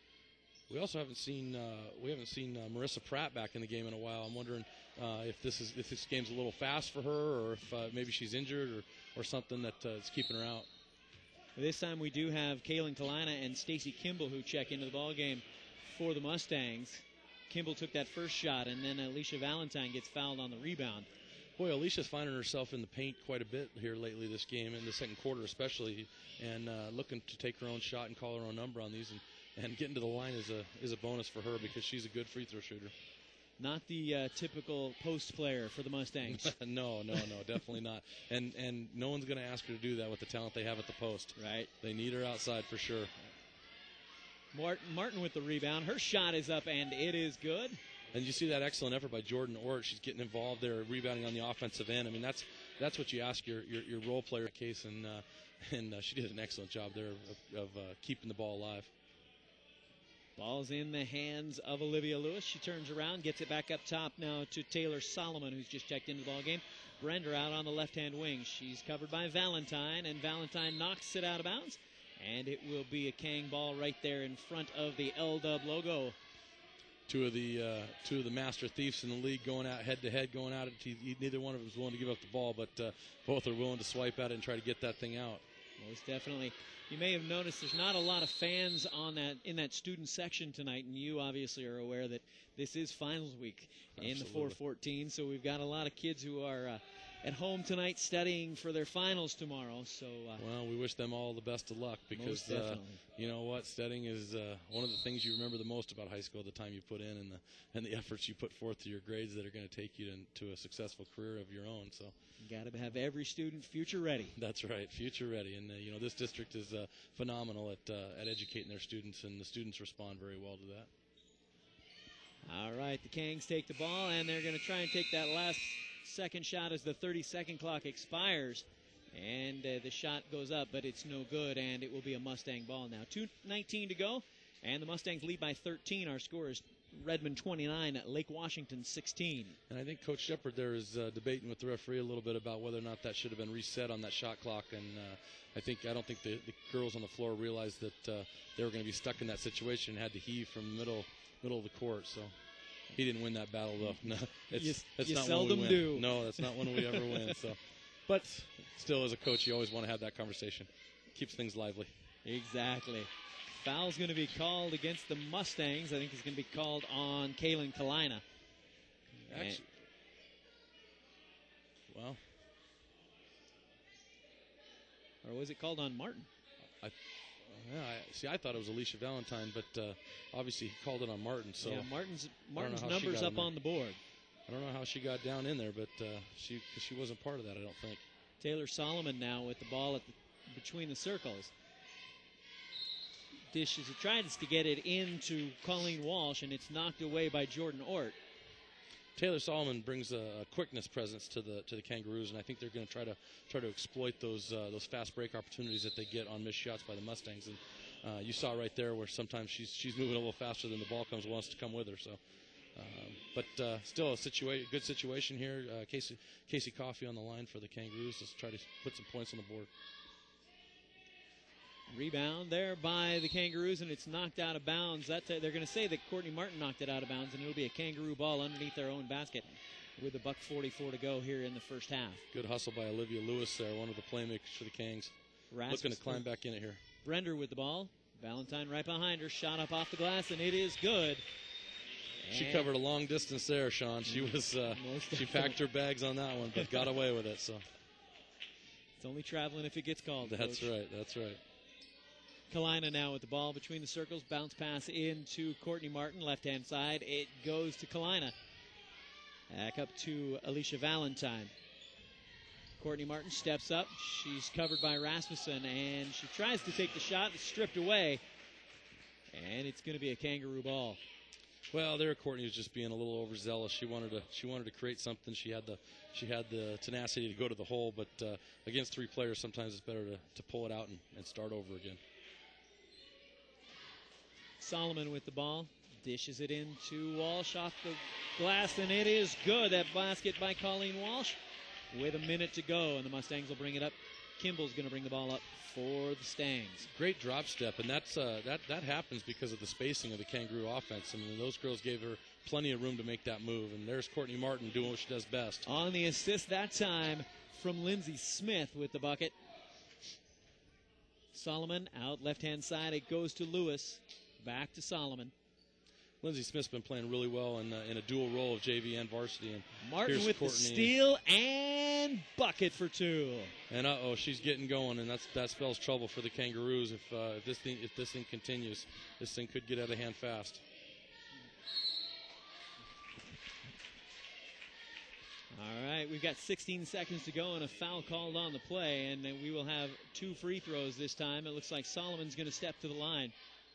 We also haven't seen uh, we haven't seen uh, Marissa Pratt back in the game in a while. I'm wondering uh, if this is if this game's a little fast for her, or if uh, maybe she's injured, or, or something that uh, is keeping her out. This time we do have Kaylin Kalina and Stacy Kimball who check into the ball game for the Mustangs. Kimball took that first shot, and then Alicia Valentine gets fouled on the rebound. Boy, Alicia's finding herself in the paint quite a bit here lately this game, in the second quarter especially, and uh, looking to take her own shot and call her own number on these. And And getting to the line is a is a bonus for her because she's a good free throw shooter. Not the uh, typical post player for the Mustangs. no, no, no, definitely not. And and no one's going to ask her to do that with the talent they have at the post. Right. They need her outside for sure. Martin, Martin with the rebound. Her shot is up, and it is good. And you see that excellent effort by Jordan Ort. She's getting involved there, rebounding on the offensive end. I mean, that's that's what you ask your your, your role player case, and uh, and uh, she did an excellent job there of, of uh, keeping the ball alive. Ball's in the hands of Olivia Lewis. She turns around, gets it back up top now to Taylor Solomon, who's just checked into the ball game. Brender out on the left-hand wing. She's covered by Valentine, and Valentine knocks it out of bounds. And it will be a Kang ball right there in front of the L-Dub logo. Two of the uh, two of the master thieves in the league going out head-to-head, going out. Neither one of them is willing to give up the ball, but uh, both are willing to swipe at it and try to get that thing out. Most definitely. You may have noticed there's not a lot of fans on that in that student section tonight, and you obviously are aware that this is finals week. Absolutely. In the four fourteen, so we've got a lot of kids who are uh, at home tonight studying for their finals tomorrow. So uh, well, we wish them all the best of luck because uh, you know what, studying is uh, one of the things you remember the most about high school, the time you put in and the and the efforts you put forth to your grades that are going to take you to, to a successful career of your own. So you got to have every student future ready. That's right, future ready. And uh, you know, this district is uh, phenomenal at uh, at educating their students, and the students respond very well to that. All right, the Kangs take the ball, and they're going to try and take that last second shot as the thirty-second clock expires. And uh, the shot goes up, but it's no good, and it will be a Mustang ball now. two nineteen to go, and the Mustangs lead by thirteen. Our score is Redmond twenty-nine, Lake Washington sixteen. And I think Coach Shepard there is uh, debating with the referee a little bit about whether or not that should have been reset on that shot clock. And uh, I think I don't think the, the girls on the floor realized that uh, they were going to be stuck in that situation and had to heave from the middle middle of the court. So he didn't win that battle, though. No, it's, you, that's you not seldom one we win. do. No, that's not one we ever win. So, but still, as a coach, you always want to have that conversation. Keeps things lively. Exactly. Foul's going to be called against the Mustangs. I think it's going to be called on Kaylin Kalina. Actually, well, or was it called on Martin? I, yeah, I, see, I thought it was Alicia Valentine, but uh, obviously he called it on Martin. So yeah, Martin's Martin's how number's up on the board. I don't know how she got down in there, but uh, she she wasn't part of that, I don't think. Taylor Solomon now with the ball at the, between the circles. dishes it, tries to get it into Colleen Walsh, and it's knocked away by Jordan Ort. Taylor Solomon brings a, a quickness presence to the to the Kangaroos, and I think they're going to try to try to exploit those uh, those fast break opportunities that they get on missed shots by the Mustangs. And uh, you saw right there where sometimes she's she's moving a little faster than the ball comes wants to come with her. So, um, but uh, still a situa- good situation here. Uh, Casey Casey Coffey on the line for the Kangaroos to try to put some points on the board. Rebound there by the Kangaroos, and it's knocked out of bounds. That, uh, they're going to say that Courtney Martin knocked it out of bounds, and it'll be a Kangaroo ball underneath their own basket with a buck forty-four to go here in the first half. Good hustle by Olivia Lewis there, one of the playmakers for the Kangs. Rasmus looking to climb back in it here. Brender with the ball. Valentine right behind her. Shot up off the glass, and it is good. She covered a long distance there, Sean. She was uh, she packed her bags on that one, but got away with it. So it's only traveling if it gets called. That's Coach. right. That's right. Kalina now with the ball between the circles. Bounce pass into Courtney Martin, left-hand side. It goes to Kalina. Back up to Alicia Valentine. Courtney Martin steps up. She's covered by Rasmussen, and she tries to take the shot. It's stripped away, and it's going to be a Kangaroo ball. Well, there Courtney was just being a little overzealous. She wanted to she wanted to create something. She had the she had the tenacity to go to the hole, but uh, against three players, sometimes it's better to, to pull it out and, and start over again. Solomon with the ball, dishes it into Walsh off the glass, and it is good. That basket by Colleen Walsh with a minute to go, and the Mustangs will bring it up. Kimball's going to bring the ball up for the Stangs. Great drop step, and that's uh, that that happens because of the spacing of the Kangaroo offense. I mean, those girls gave her plenty of room to make that move, and there's Courtney Martin doing what she does best. On the assist that time from Lindsay Smith with the bucket. Solomon out left-hand side. It goes to Lewis. Back to Solomon. Lindsay Smith's been playing really well in, uh, in a dual role of J V and varsity. And Martin with Courtney. the steal and bucket for two. And uh oh, she's getting going, and that's that spells trouble for the Kangaroos. If, uh, if this thing if this thing continues, this thing could get out of hand fast. All right, we've got sixteen seconds to go and a foul called on the play, and then we will have two free throws this time. It looks like Solomon's going to step to the line.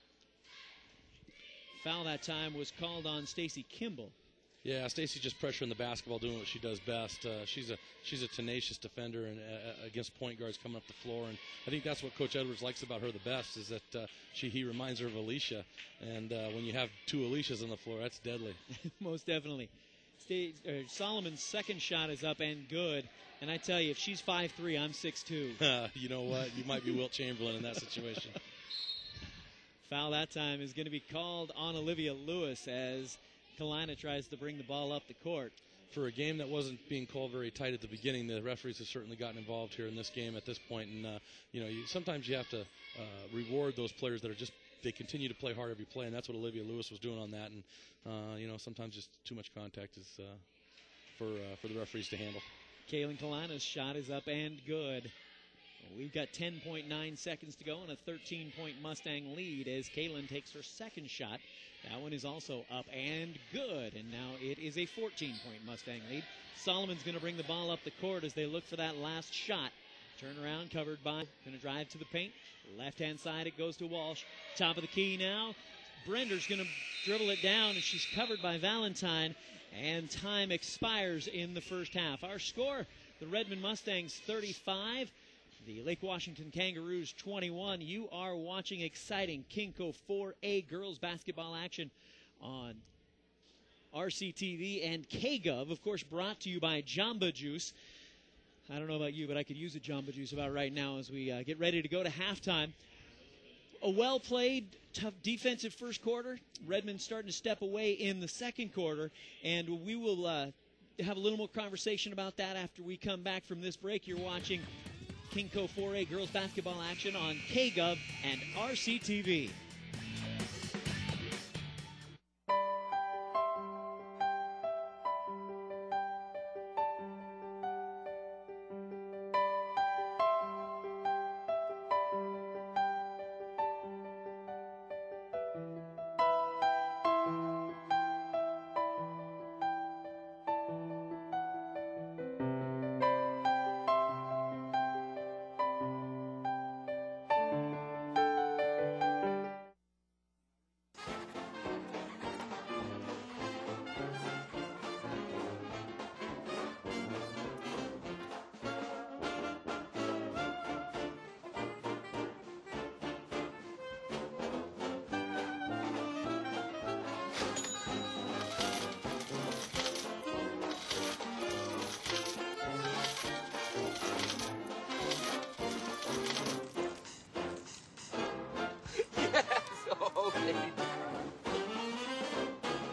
Foul that time was called on Stacy Kimball. Yeah, Stacy just pressuring the basketball, doing what she does best. Uh, she's a she's a tenacious defender and uh, against point guards coming up the floor, and I think that's what Coach Edwards likes about her the best is that uh, she he reminds her of Alicia, and uh, when you have two Alicias on the floor, that's deadly. Most definitely. Stay, uh, Solomon's second shot is up and good, and I tell you, if she's five three, I'm six two. You know what? You might be Wilt Chamberlain in that situation. Foul that time is going to be called on Olivia Lewis as Kalina tries to bring the ball up the court. For a game that wasn't being called very tight at the beginning, the referees have certainly gotten involved here in this game at this point. And, uh, you know, you, sometimes you have to uh, reward those players that are just, they continue to play hard every play, and that's what Olivia Lewis was doing on that. And, uh, you know, sometimes just too much contact is uh, for, uh, for the referees to handle. Kaylin Kalina's shot is up and good. We've got ten point nine seconds to go and a thirteen-point Mustang lead as Kaylin takes her second shot. That one is also up and good, and now it is a fourteen-point Mustang lead. Solomon's going to bring the ball up the court as they look for that last shot. Turn around, covered by, going to drive to the paint. Left-hand side, it goes to Walsh. Top of the key now. Brender's going to dribble it down, and she's covered by Valentine, and time expires in the first half. Our score, the Redmond Mustangs thirty-five. The Lake Washington Kangaroos twenty-one. You are watching exciting Kinko four A girls basketball action on R C T V and K-Gov, of course, brought to you by Jamba Juice. I don't know about you, but I could use a Jamba Juice about right now as we uh, get ready to go to halftime. A well-played, tough defensive first quarter. Redmond starting to step away in the second quarter, and we will uh, have a little more conversation about that after we come back from this break. You're watching Kinko four A girls basketball action on K-Gov and R C T V.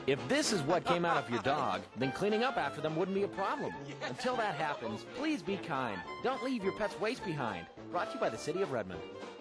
If this is what came out of your dog, then cleaning up after them wouldn't be a problem. Until that happens, please be kind. Don't leave your pet's waste behind. Brought to you by the City of Redmond.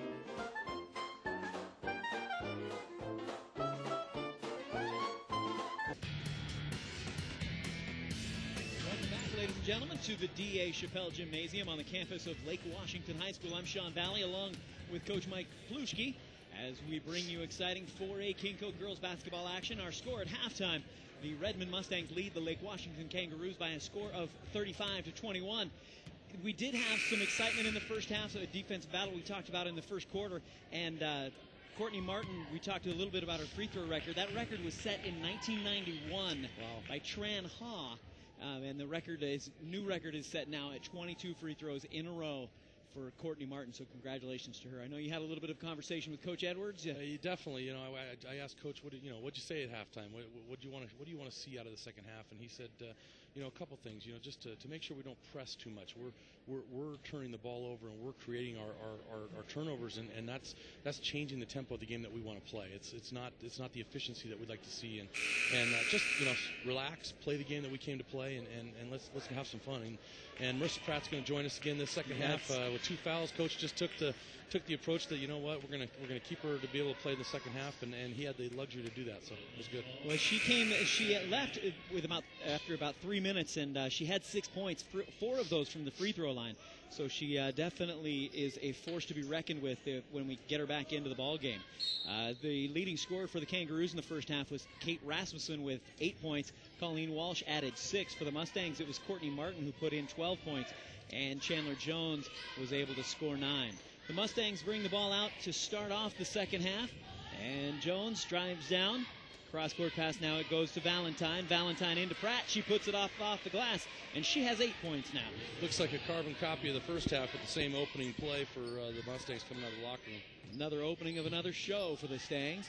Welcome back, ladies and gentlemen, to the D A Chappelle Gymnasium on the campus of Lake Washington High School. I'm Sean Valley, along with Coach Mike Plushke, as we bring you exciting four A Kinco girls basketball action. Our score at halftime, the Redmond Mustangs lead the Lake Washington Kangaroos by a score of thirty-five to twenty-one. We did have some excitement in the first half, a defensive battle we talked about in the first quarter, and uh, Courtney Martin, we talked a little bit about her free throw record. That record was set in nineteen ninety-one wow. by Tran Ha, um, and the record is new record is set now at twenty-two free throws in a row for Courtney Martin, so congratulations to her. I know you had a little bit of conversation with Coach Edwards. Yeah, uh, you definitely. You know, I, I asked Coach, what did, you know, what'd you say at halftime? What, what do you want to, what do you want to see out of the second half? And he said, uh, you know, a couple things. You know, just to, to make sure we don't press too much. We're we're, we're turning the ball over and we're creating our, our, our, our turnovers, and, and that's that's changing the tempo of the game that we want to play. It's it's not it's not the efficiency that we'd like to see, and and uh, just you know relax, play the game that we came to play, and, and, and let's let's have some fun. And, and Marissa Pratt's going to join us again this second yes. half uh, with two fouls. Coach just took the took the approach that, you know what, we're gonna we're gonna keep her to be able to play in the second half, and, and he had the luxury to do that, so it was good. Well, she came she left with about after about three minutes, and uh, she had six points, four of those from the free throw line. So she uh, definitely is a force to be reckoned with if, when we get her back into the ball game. Uh, the leading scorer for the Kangaroos in the first half was Kate Rasmussen with eight points. Colleen Walsh added six. For the Mustangs, it was Courtney Martin who put in twelve points, and Chandler Jones was able to score nine. The Mustangs bring the ball out to start off the second half, and Jones drives down. Cross-court pass now, it goes to Valentine. Valentine into Pratt. She puts it off off the glass, and she has eight points now. Looks like a carbon copy of the first half with the same opening play for uh, the Mustangs coming out of the locker room. Another opening of another show for the Stangs.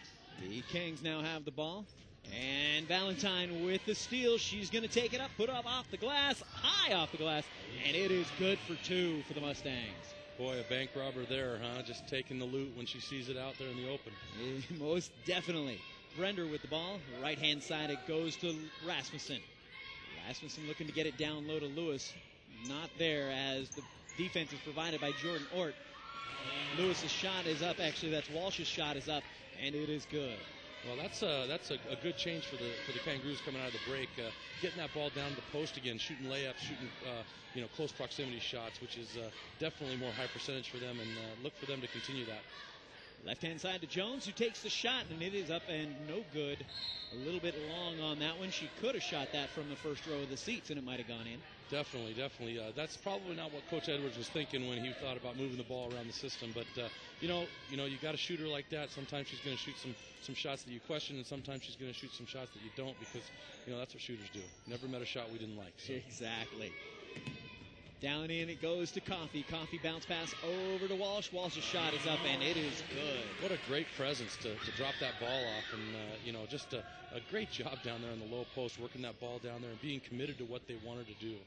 The Kings now have the ball. And Valentine with the steal. She's going to take it up, put it up off the glass, high off the glass, and it is good for two for the Mustangs. Boy, a bank robber there, huh? Just taking the loot when she sees it out there in the open. Most definitely. Brender with the ball. Right-hand side, it goes to Rasmussen. Rasmussen looking to get it down low to Lewis. Not there, as the defense is provided by Jordan Ort. Lewis's shot is up. Actually, that's Walsh's shot is up, and it is good. Well, that's a, that's a, a good change for the for the Kangaroos coming out of the break. Uh, getting that ball down to the post again, shooting layups, shooting uh, you know close proximity shots, which is uh, definitely more high percentage for them, and uh, look for them to continue that. Left-hand side to Jones, who takes the shot, and it is up and no good. A little bit long on that one. She could have shot that from the first row of the seats, and it might have gone in. Definitely, definitely. Uh, that's probably not what Coach Edwards was thinking when he thought about moving the ball around the system. But uh, you know, you know, you got to shoot her like that. Sometimes she's going to shoot some some shots that you question, and sometimes she's going to shoot some shots that you don't, because you know that's what shooters do. Never met a shot we didn't like. So. Exactly. Down in it goes to Coffey. Coffey bounce pass over to Walsh. Walsh's shot is up, and it is good. What a great presence to, to drop that ball off, and uh, you know, just a, a great job down there on the low post, working that ball down there and being committed to what they wanted to do.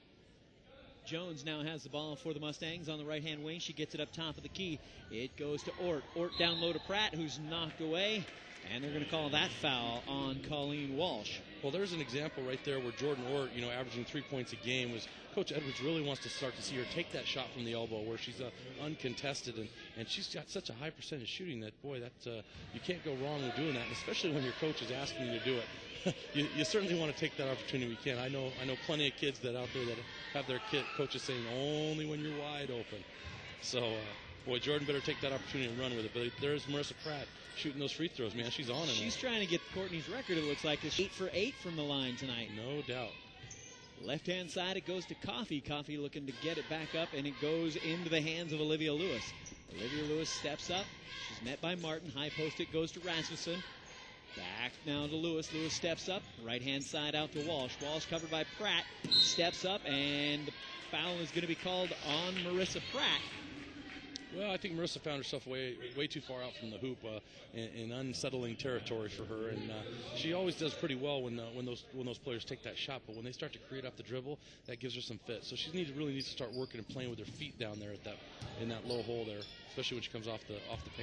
Jones now has the ball for the Mustangs on the right-hand wing. She gets it up top of the key. It goes to Ort. Ort down low to Pratt, who's knocked away. And they're going to call that foul on Colleen Walsh. Well, there's an example right there where Jordan Ort, you know, averaging three points a game, was Coach Edwards really wants to start to see her take that shot from the elbow where she's uh, uncontested, and, and she's got such a high percentage shooting that, boy, that uh, you can't go wrong with doing that, especially when your coach is asking you to do it. you, you certainly want to take that opportunity when you can. I know I know plenty of kids that out there that have their kid, coaches saying only when you're wide open. So, uh, boy, Jordan better take that opportunity and run with it. But there's Marissa Pratt shooting those free throws, man. She's on it. She's trying to get Courtney's record, it looks like. It's eight for eight from the line tonight. No doubt. Left-hand side, it goes to Coffey. Coffey looking to get it back up, and it goes into the hands of Olivia Lewis. Olivia Lewis steps up. She's met by Martin. High post, it goes to Rasmussen. Back now to Lewis. Lewis steps up. Right-hand side out to Walsh. Walsh covered by Pratt. Steps up, and the foul is going to be called on Marissa Pratt. Well, I think Marissa found herself way way too far out from the hoop uh, in, in unsettling territory for her, and uh, she always does pretty well when uh, when those when those players take that shot. But when they start to create off the dribble, that gives her some fit. So she needs really needs to start working and playing with her feet down there at that in that low hole there, especially when she comes off the off the paint.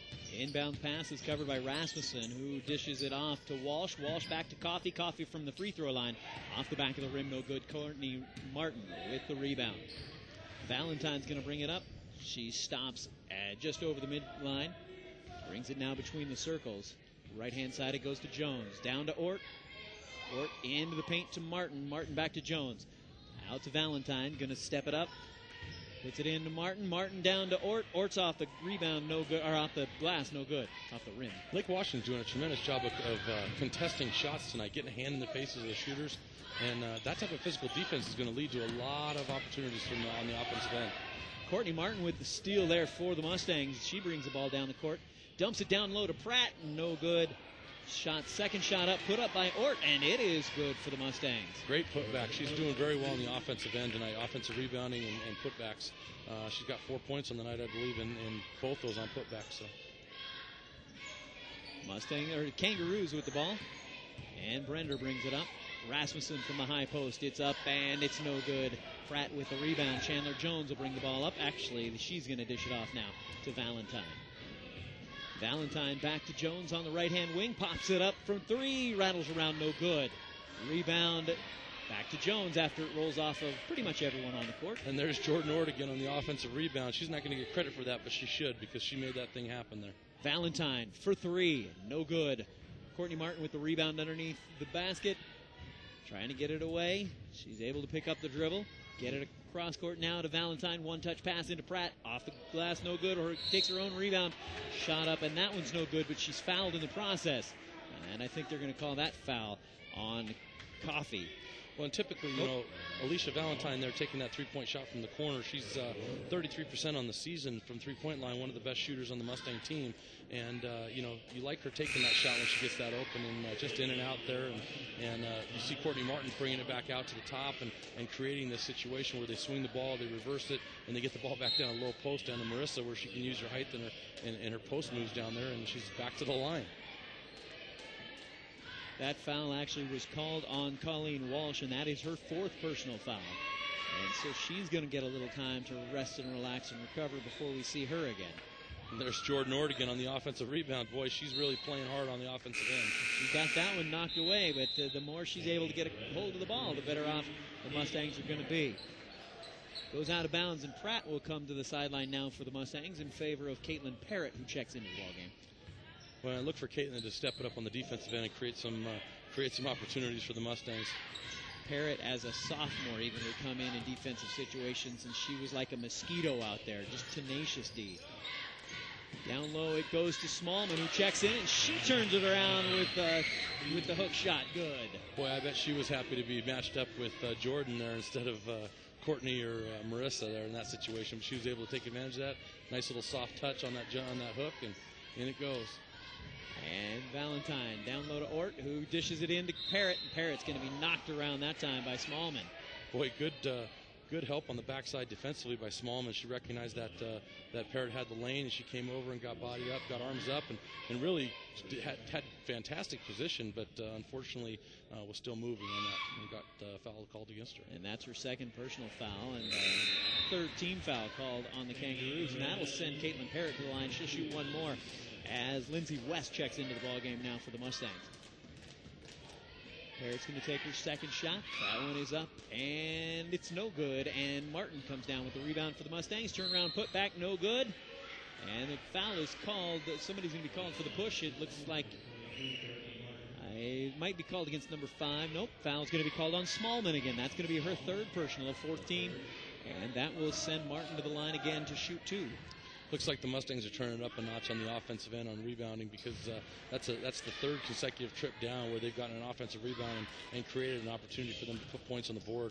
Inbound pass is covered by Rasmussen, who dishes it off to Walsh. Walsh back to Coffey. Coffey from the free throw line. Off the back of the rim, no good. Courtney Martin with the rebound. Valentine's going to bring it up. She stops at just over the midline. Brings it now between the circles. Right-hand side, it goes to Jones. Down to Ort. Ort into the paint to Martin. Martin back to Jones. Out to Valentine. Going to step it up. Puts it into Martin. Martin down to Ort. Ort's off the rebound, no good, or off the glass, no good. Off the rim. Lake Washington's doing a tremendous job of, of uh, contesting shots tonight, getting a hand in the faces of the shooters. And uh, that type of physical defense is going to lead to a lot of opportunities from the, on the offensive end. Courtney Martin with the steal there for the Mustangs. She brings the ball down the court. Dumps it down low to Pratt. No good. Shot, second shot up, put up by Ort, and it is good for the Mustangs. Great putback. She's doing very well on the offensive end tonight, offensive rebounding and, and putbacks. Uh, she's got four points on the night, I believe, in, in both those on putbacks. So. Mustang or Kangaroos with the ball, and Brender brings it up. Rasmussen from the high post. It's up, and it's no good. Pratt with the rebound. Chandler Jones will bring the ball up. Actually, she's going to dish it off now to Valentine. Valentine back to Jones on the right-hand wing. Pops it up from three. Rattles around, no good. Rebound back to Jones after it rolls off of pretty much everyone on the court. And there's Jordan Ort again on the offensive rebound. She's not going to get credit for that, but she should because she made that thing happen there. Valentine for three. No good. Courtney Martin with the rebound underneath the basket. Trying to get it away. She's able to pick up the dribble. Get it across court now to Valentine. One-touch pass into Pratt. Off the glass, no good. Or takes her own rebound. Shot up, and that one's no good, but she's fouled in the process. And I think they're going to call that foul on Coffey. Well, and typically, you know, Alicia Valentine there taking that three-point shot from the corner. She's uh, thirty-three percent on the season from three-point line, one of the best shooters on the Mustang team. And, uh, you know, you like her taking that shot when she gets that open and uh, just in and out there. And, and uh, you see Courtney Martin bringing it back out to the top and, and creating this situation where they swing the ball, they reverse it, and they get the ball back down a low post down to Marissa where she can use her height and her, and, and her post moves down there, and she's back to the line. That foul actually was called on Colleen Walsh, and that is her fourth personal foul. And so she's going to get a little time to rest and relax and recover before we see her again. And there's Jordan Ort again on the offensive rebound. Boy, she's really playing hard on the offensive end. She got that one knocked away, but uh, the more she's able to get a hold of the ball, the better off the Mustangs are going to be. Goes out of bounds, and Pratt will come to the sideline now for the Mustangs in favor of Caitlin Parrott, who checks into the ballgame. Well, I look for Caitlin to step it up on the defensive end and create some uh, create some opportunities for the Mustangs. Parrott, as a sophomore, even would come in in defensive situations, and she was like a mosquito out there, just tenacious D. Down low, it goes to Smallman, who checks in, and she turns it around with uh, with the hook shot. Good. Boy, I bet she was happy to be matched up with uh, Jordan there instead of uh, Courtney or uh, Marissa there in that situation. She was able to take advantage of that. Nice little soft touch on that on that hook, and in it goes. And Valentine down low to Ort, who dishes it in to Parrott, and Parrott's going to be knocked around that time by Smallman. Boy, good uh, good help on the backside defensively by Smallman. She recognized that uh, that Parrott had the lane, and she came over and got body up, got arms up, and, and really had, had fantastic position, but uh, unfortunately uh, was still moving on that and got uh, foul called against her. And that's her second personal foul, and uh, third team foul called on the Kangaroos, and that'll send Caitlin Parrott to the line. She'll shoot one more as Lindsey West checks into the ballgame now for the Mustangs. Parrott's going to take her second shot. That one is up, and it's no good. And Martin comes down with the rebound for the Mustangs. Turnaround, put back, no good. And the foul is called. Somebody's going to be called for the push. It looks like it might be called against number five. Nope, foul's going to be called on Smallman again. That's going to be her third personal of fourteen. And that will send Martin to the line again to shoot two. Looks like the Mustangs are turning it up a notch on the offensive end on rebounding because uh, that's a, that's the third consecutive trip down where they've gotten an offensive rebound and, and created an opportunity for them to put points on the board.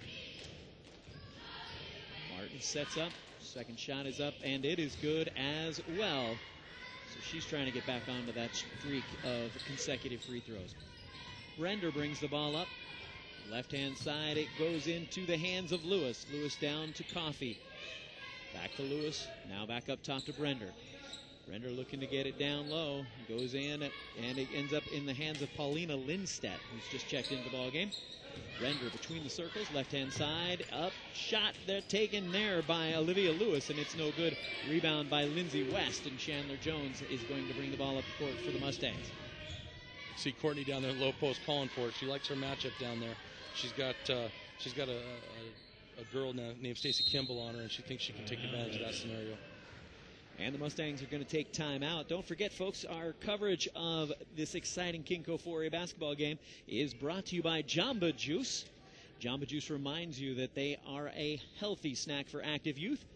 Martin sets up. Second shot is up, and it is good as well. So she's trying to get back onto that streak of consecutive free throws. Brender brings the ball up. Left-hand side, it goes into the hands of Lewis. Lewis down to Coffey. Back to Lewis. Now back up top to Brender. Render looking to get it down low. Goes in, and it ends up in the hands of Paulina Lindstedt, who's just checked into the ball game. Render between the circles, left-hand side, up, shot, they're taken there by Olivia Lewis, and it's no good. Rebound by Lindsay West, and Chandler Jones is going to bring the ball up the court for the Mustangs. See Courtney down there in low post calling for it. She likes her matchup down there. She's got uh, she's got a, a, a girl now named Stacy Kimball on her, and she thinks she can take advantage of that scenario. And the Mustangs are going to take time out. Don't forget, folks, our coverage of this exciting Kinko four A basketball game is brought to you by Jamba Juice. Jamba Juice reminds you that they are a healthy snack for active youth.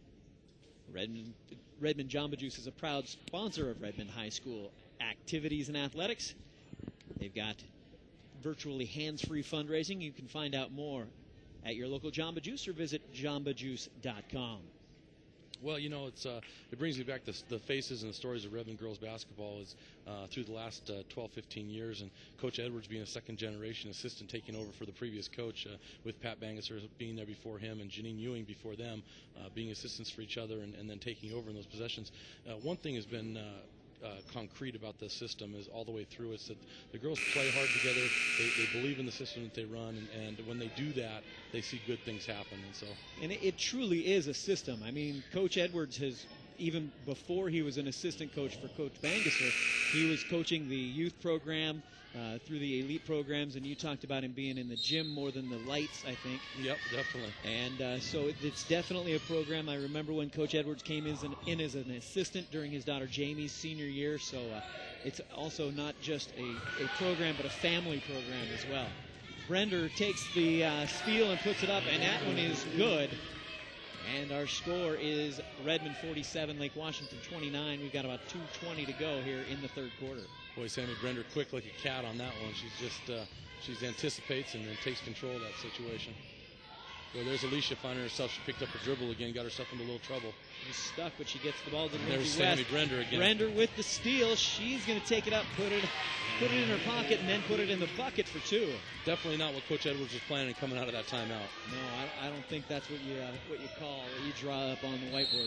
Redmond, Redmond Jamba Juice is a proud sponsor of Redmond High School activities and athletics. They've got virtually hands-free fundraising. You can find out more at your local Jamba Juice or visit jamba juice dot com. Well, you know, it's uh, it brings me back to the faces and the stories of Redmond girls basketball is uh, through the last uh, twelve, fifteen years, and Coach Edwards being a second-generation assistant taking over for the previous coach, uh, with Pat Bangasser being there before him and Janine Ewing before them, uh, being assistants for each other and, and then taking over in those possessions. Uh, one thing has been uh, Uh, concrete about the system is all the way through. It's that the girls play hard together. They, they believe in the system that they run, and, and when they do that, they see good things happen. And so, and it, it truly is a system. I mean, Coach Edwards has, even before he was an assistant coach for Coach Bangasser, he was coaching the youth program uh, through the elite programs, and you talked about him being in the gym more than the lights, I think. Yep, definitely. And uh, so it, it's definitely a program. I remember when Coach Edwards came in as an, in as an assistant during his daughter Jamie's senior year, so uh, it's also not just a, a program, but a family program as well. Brender takes the uh, steal and puts it up, and that one is good. And our score is Redmond forty-seven, Lake Washington twenty-nine. We've got about two twenty to go here in the third quarter. Boy, Sammy Brender quick like a cat on that one. She's just, uh, she's anticipates and then takes control of that situation. Well, there's Alicia finding herself. She picked up her dribble again, got herself into a little trouble. She's stuck, but she gets the ball to There's Sammy West. Brender again. Brender with the steal. She's going to take it up, put it, put it in her pocket, and then put it in the bucket for two. Definitely not what Coach Edwards was planning coming out of that timeout. No, I, I don't think that's what you uh, what you call, what you draw up on the whiteboard.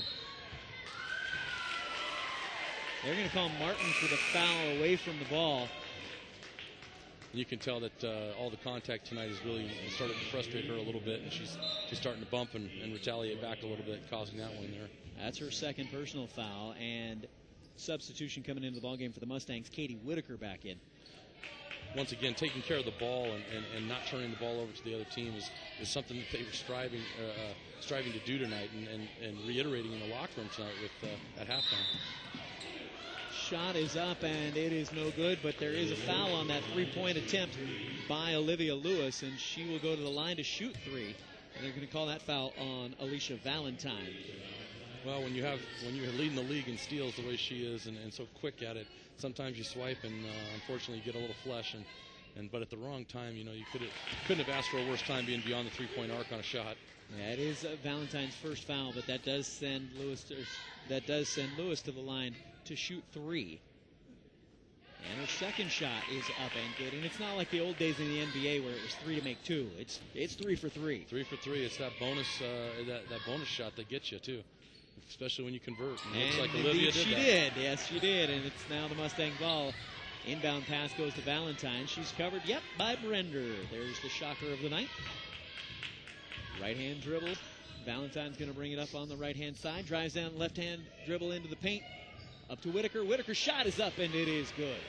They're going to call Martin for the foul away from the ball. You can tell that uh, all the contact tonight has really started to frustrate her a little bit, and she's she's starting to bump and, and retaliate back a little bit, causing that one there. That's her second personal foul, and substitution coming into the ballgame for the Mustangs, Katie Whitaker back in. Once again, taking care of the ball and, and, and not turning the ball over to the other team is, is something that they were striving uh, uh, striving to do tonight, and, and, and reiterating in the locker room tonight with uh, at halftime. Shot is up, and it is no good, but there is a foul on that three-point attempt by Olivia Lewis, and she will go to the line to shoot three. And they're going to call that foul on Alicia Valentine. Well, when you have when you're leading the league in steals the way she is, and, and so quick at it, sometimes you swipe, and uh, unfortunately you get a little flesh. And, and but at the wrong time, you know, you could couldn't have asked for a worse time being beyond the three-point arc on a shot. Yeah, it is uh, Valentine's first foul, but that does send Lewis to, that does send Lewis to the line to shoot three. And her second shot is up and good. And it's not like the old days in the N B A where it was three to make two. It's it's three for three. Three for three. It's that bonus uh, that that bonus shot that gets you too, especially when you convert. And looks like indeed Olivia did she that. did. Yes, she did. And it's now the Mustang ball. Inbound pass goes to Valentine. She's covered, yep, by Brender. There's the shocker of the night. Right-hand dribble. Valentine's going to bring it up on the right-hand side. Drives down left-hand dribble into the paint. Up to Whitaker. Whitaker's shot is up, and it is good.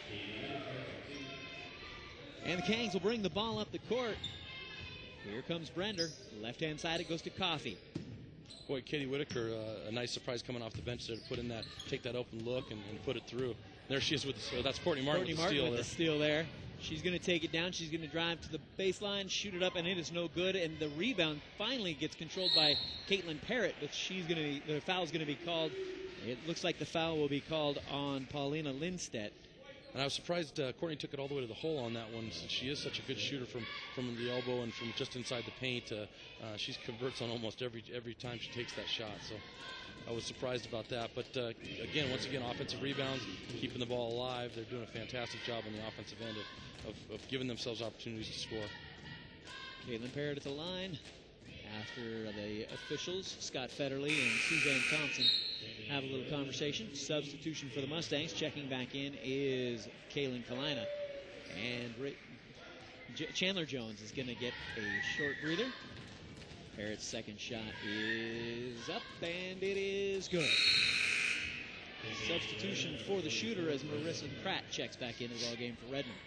And the Kangs will bring the ball up the court. Here comes Brender. Left-hand side, it goes to Coffey. Boy, Katie Whitaker, uh, a nice surprise coming off the bench there to put in that, take that open look and, and put it through. There she is with the steal. That's Courtney Martin Courtney with the Martin steal with there. the steal there. She's going to take it down. She's going to drive to the baseline, shoot it up, and it is no good. And the rebound finally gets controlled by Caitlin Parrott, but she's going to be, the foul's going to be called. It looks like the foul will be called on Paulina Lindstedt. And I was surprised uh, Courtney took it all the way to the hole on that one, since she is such a good shooter from, from the elbow and from just inside the paint. Uh, uh, she converts on almost every every time she takes that shot. So I was surprised about that. But uh, again, once again, offensive rebounds, keeping the ball alive. They're doing a fantastic job on the offensive end of, of, of giving themselves opportunities to score. Caitlin Parrott at the line after the officials, Scott Federley and Suzanne Thompson, have a little conversation. Substitution for the Mustangs. Checking back in is Kaylin Kalina. And Ra- J- Chandler Jones is going to get a short breather. Parrott's second shot is up, and it is good. Substitution for the shooter as Marissa Pratt checks back into the ball game for Redmond.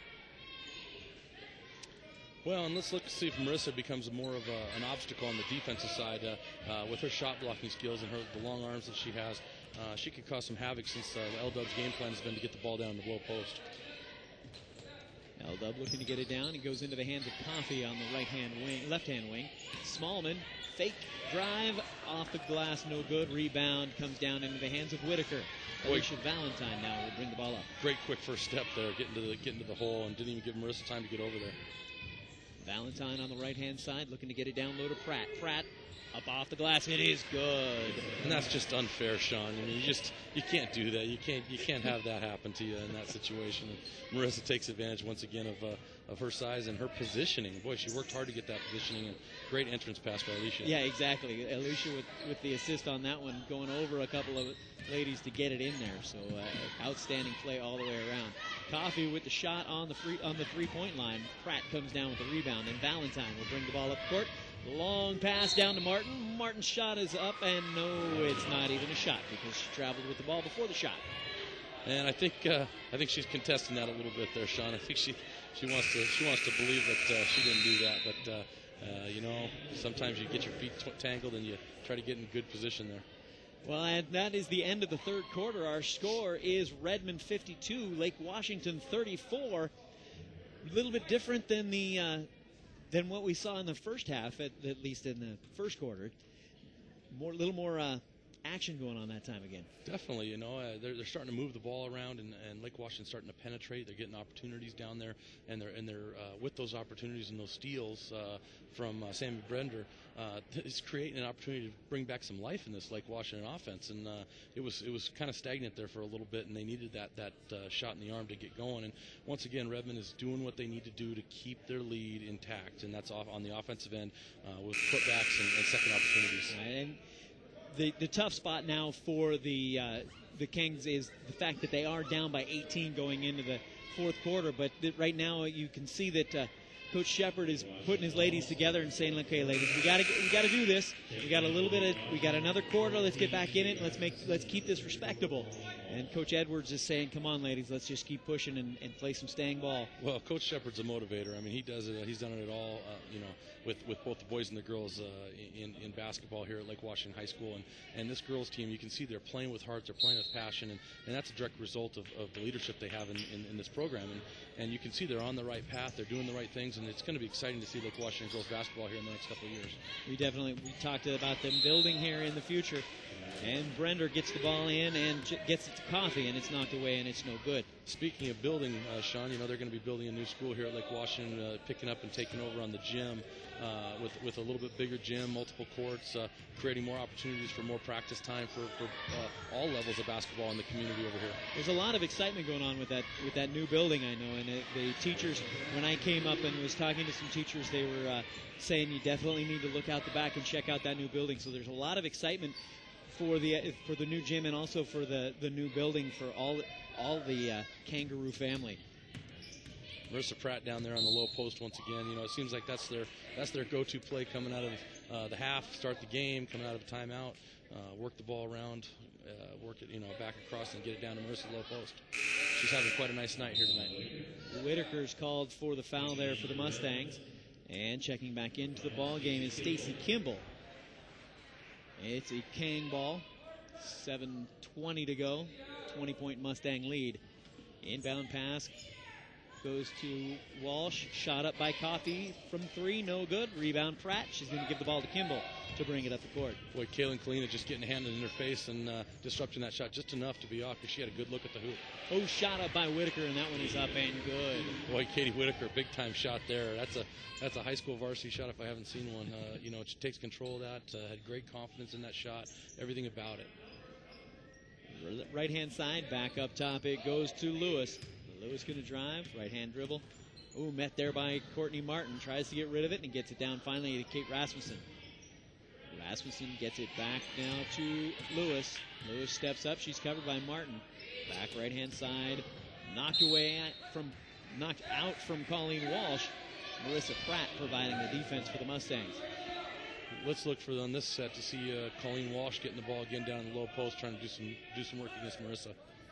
Well, and let's look to see if Marissa becomes more of a, an obstacle on the defensive side uh, uh, with her shot blocking skills and her the long arms that she has. Uh, she could cause some havoc since uh, the L-Dub's game plan has been to get the ball down the low post. L-Dub looking to get it down. It goes into the hands of Coffey on the right-hand wing, left-hand wing. Smallman, fake drive off the glass, no good. Rebound comes down into the hands of Whitaker. Alicia Valentine now will bring the ball up. Great quick first step there, getting to the getting to the hole, and didn't even give Marissa time to get over there. Valentine on the right-hand side, looking to get it down low to Pratt. Pratt up off the glass. It is good. And that's just unfair, Sean. I mean, you just you can't do that. You can't you can't have that happen to you in that situation. And Marissa takes advantage once again of uh, of her size and her positioning. Boy, she worked hard to get that positioning, and great entrance pass by Alicia. Yeah, exactly. Alicia with, with the assist on that one, going over a couple of ladies to get it in there. So uh, outstanding play all the way around. Coffey with the shot on the free on the three-point line. Pratt comes down with the rebound, and Valentine will bring the ball up court. Long pass down to Martin. Martin's shot is up, and no, it's not even a shot because she traveled with the ball before the shot. And I think uh, I think she's contesting that a little bit there, Sean. I think she she wants to she wants to believe that uh, she didn't do that, but uh, uh, you know, sometimes you get your feet t- tangled and you try to get in good position there. Well, and that is the end of the third quarter. Our score is Redmond fifty-two, Lake Washington thirty-four. A little bit different than the uh, than what we saw in the first half, at, at least in the first quarter. More, a little more uh, action going on that time again. Definitely, you know, uh, they're, they're starting to move the ball around, and, and Lake Washington's starting to penetrate. They're getting opportunities down there, and they're and they're uh, with those opportunities and those steals uh, from uh, Sammy Brender, uh, it's creating an opportunity to bring back some life in this Lake Washington offense. And uh, it was it was kind of stagnant there for a little bit, and they needed that that uh, shot in the arm to get going. And once again, Redmond is doing what they need to do to keep their lead intact, and that's off on the offensive end uh, with putbacks and, and second opportunities. And The, the tough spot now for the uh, the Kings is the fact that they are down by eighteen going into the fourth quarter. But th- right now you can see that uh, Coach Shepard is putting his ladies together and saying, "Okay, ladies, we got to we got to do this. We got a little bit of we got another quarter. Let's get back in it. Let's make let's keep this respectable." And Coach Edwards is saying, "Come on, ladies, let's just keep pushing and, and play some staying ball." Well, Coach Shepard's a motivator. I mean, he does it. He's done it all. Uh, you know, with, with both the boys and the girls uh, in in basketball here at Lake Washington High School, and, and this girls team, you can see they're playing with heart, they're playing with passion, and, and that's a direct result of, of the leadership they have in, in, in this program. And, and you can see they're on the right path, they're doing the right things, and it's going to be exciting to see Lake Washington girls basketball here in the next couple of years. We definitely we talked about them building here in the future. And Brender gets the ball in and j- gets it to Coffey, and it's knocked away, and it's no good. Speaking of building, uh, Sean, you know, they're going to be building a new school here at Lake Washington, uh, picking up and taking over on the gym uh, with with a little bit bigger gym, multiple courts, uh, creating more opportunities for more practice time for, for uh, all levels of basketball in the community over here. There's a lot of excitement going on with that with that new building, I know. And it, the teachers, when I came up and was talking to some teachers, they were uh, saying you definitely need to look out the back and check out that new building. So there's a lot of excitement for the for the new gym and also for the, the new building for all all the uh, Kangaroo family. Marissa Pratt down there on the low post once again. You know, it seems like that's their that's their go-to play coming out of uh, the half, start the game, coming out of a timeout, uh, work the ball around, uh, work it you know back across and get it down to Marissa's low post. She's having quite a nice night here tonight. Whitaker's called for the foul there for the Mustangs, and checking back into the ball game is Stacy Kimball. It's a Kang ball. seven twenty to go. twenty-point Mustang lead. Inbound pass goes to Walsh. Shot up by Coffey from three. No good. Rebound Pratt. She's going to give the ball to Kimball to bring it up the court. Boy, Kaylin Kalina just getting handed in her face and uh, disrupting that shot just enough to be off because she had a good look at the hoop. Oh, shot up by Whitaker, and that one is up and good. Boy, Katie Whitaker, big time shot there. That's a that's a high school varsity shot if I haven't seen one. Uh, you know, she takes control of that. Uh, had great confidence in that shot. Everything about it. Right-hand side, back up top, it goes to Lewis. Lewis going to drive, right-hand dribble. Oh, met there by Courtney Martin. Tries to get rid of it and gets it down finally to Kate Rasmussen. Rasmussen gets it back now to Lewis. Lewis steps up. She's covered by Martin. Back right-hand side. Knocked away at, from, knocked out from Colleen Walsh. Marissa Pratt providing the defense for the Mustangs. Let's look for on this set to see uh, Colleen Walsh getting the ball again down in the low post, trying to do some do some work against Marissa.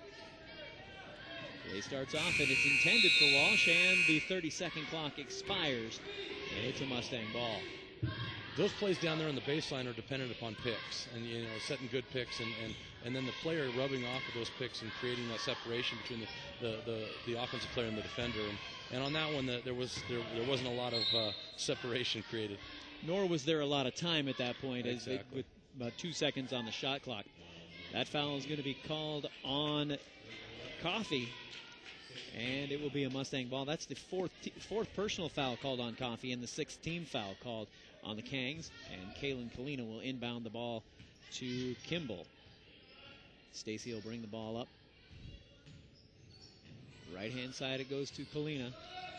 Play starts off, and it's intended for Walsh, and the thirty-second clock expires, and it's a Mustang ball. Those plays down there on the baseline are dependent upon picks, and you know, setting good picks, and, and, and then the player rubbing off of those picks and creating that separation between the the, the, the offensive player and the defender. And, and on that one, the, there was there, there wasn't a lot of uh, separation created. Nor was there a lot of time at that point, exactly. as they, with about two seconds on the shot clock. That foul is going to be called on Coffey, and it will be a Mustang ball. That's the fourth t- fourth personal foul called on Coffey, and the sixth team foul called on the Kangs. And Kaylin Kalina will inbound the ball to Kimball. Stacy will bring the ball up. Right-hand side, it goes to Kalina.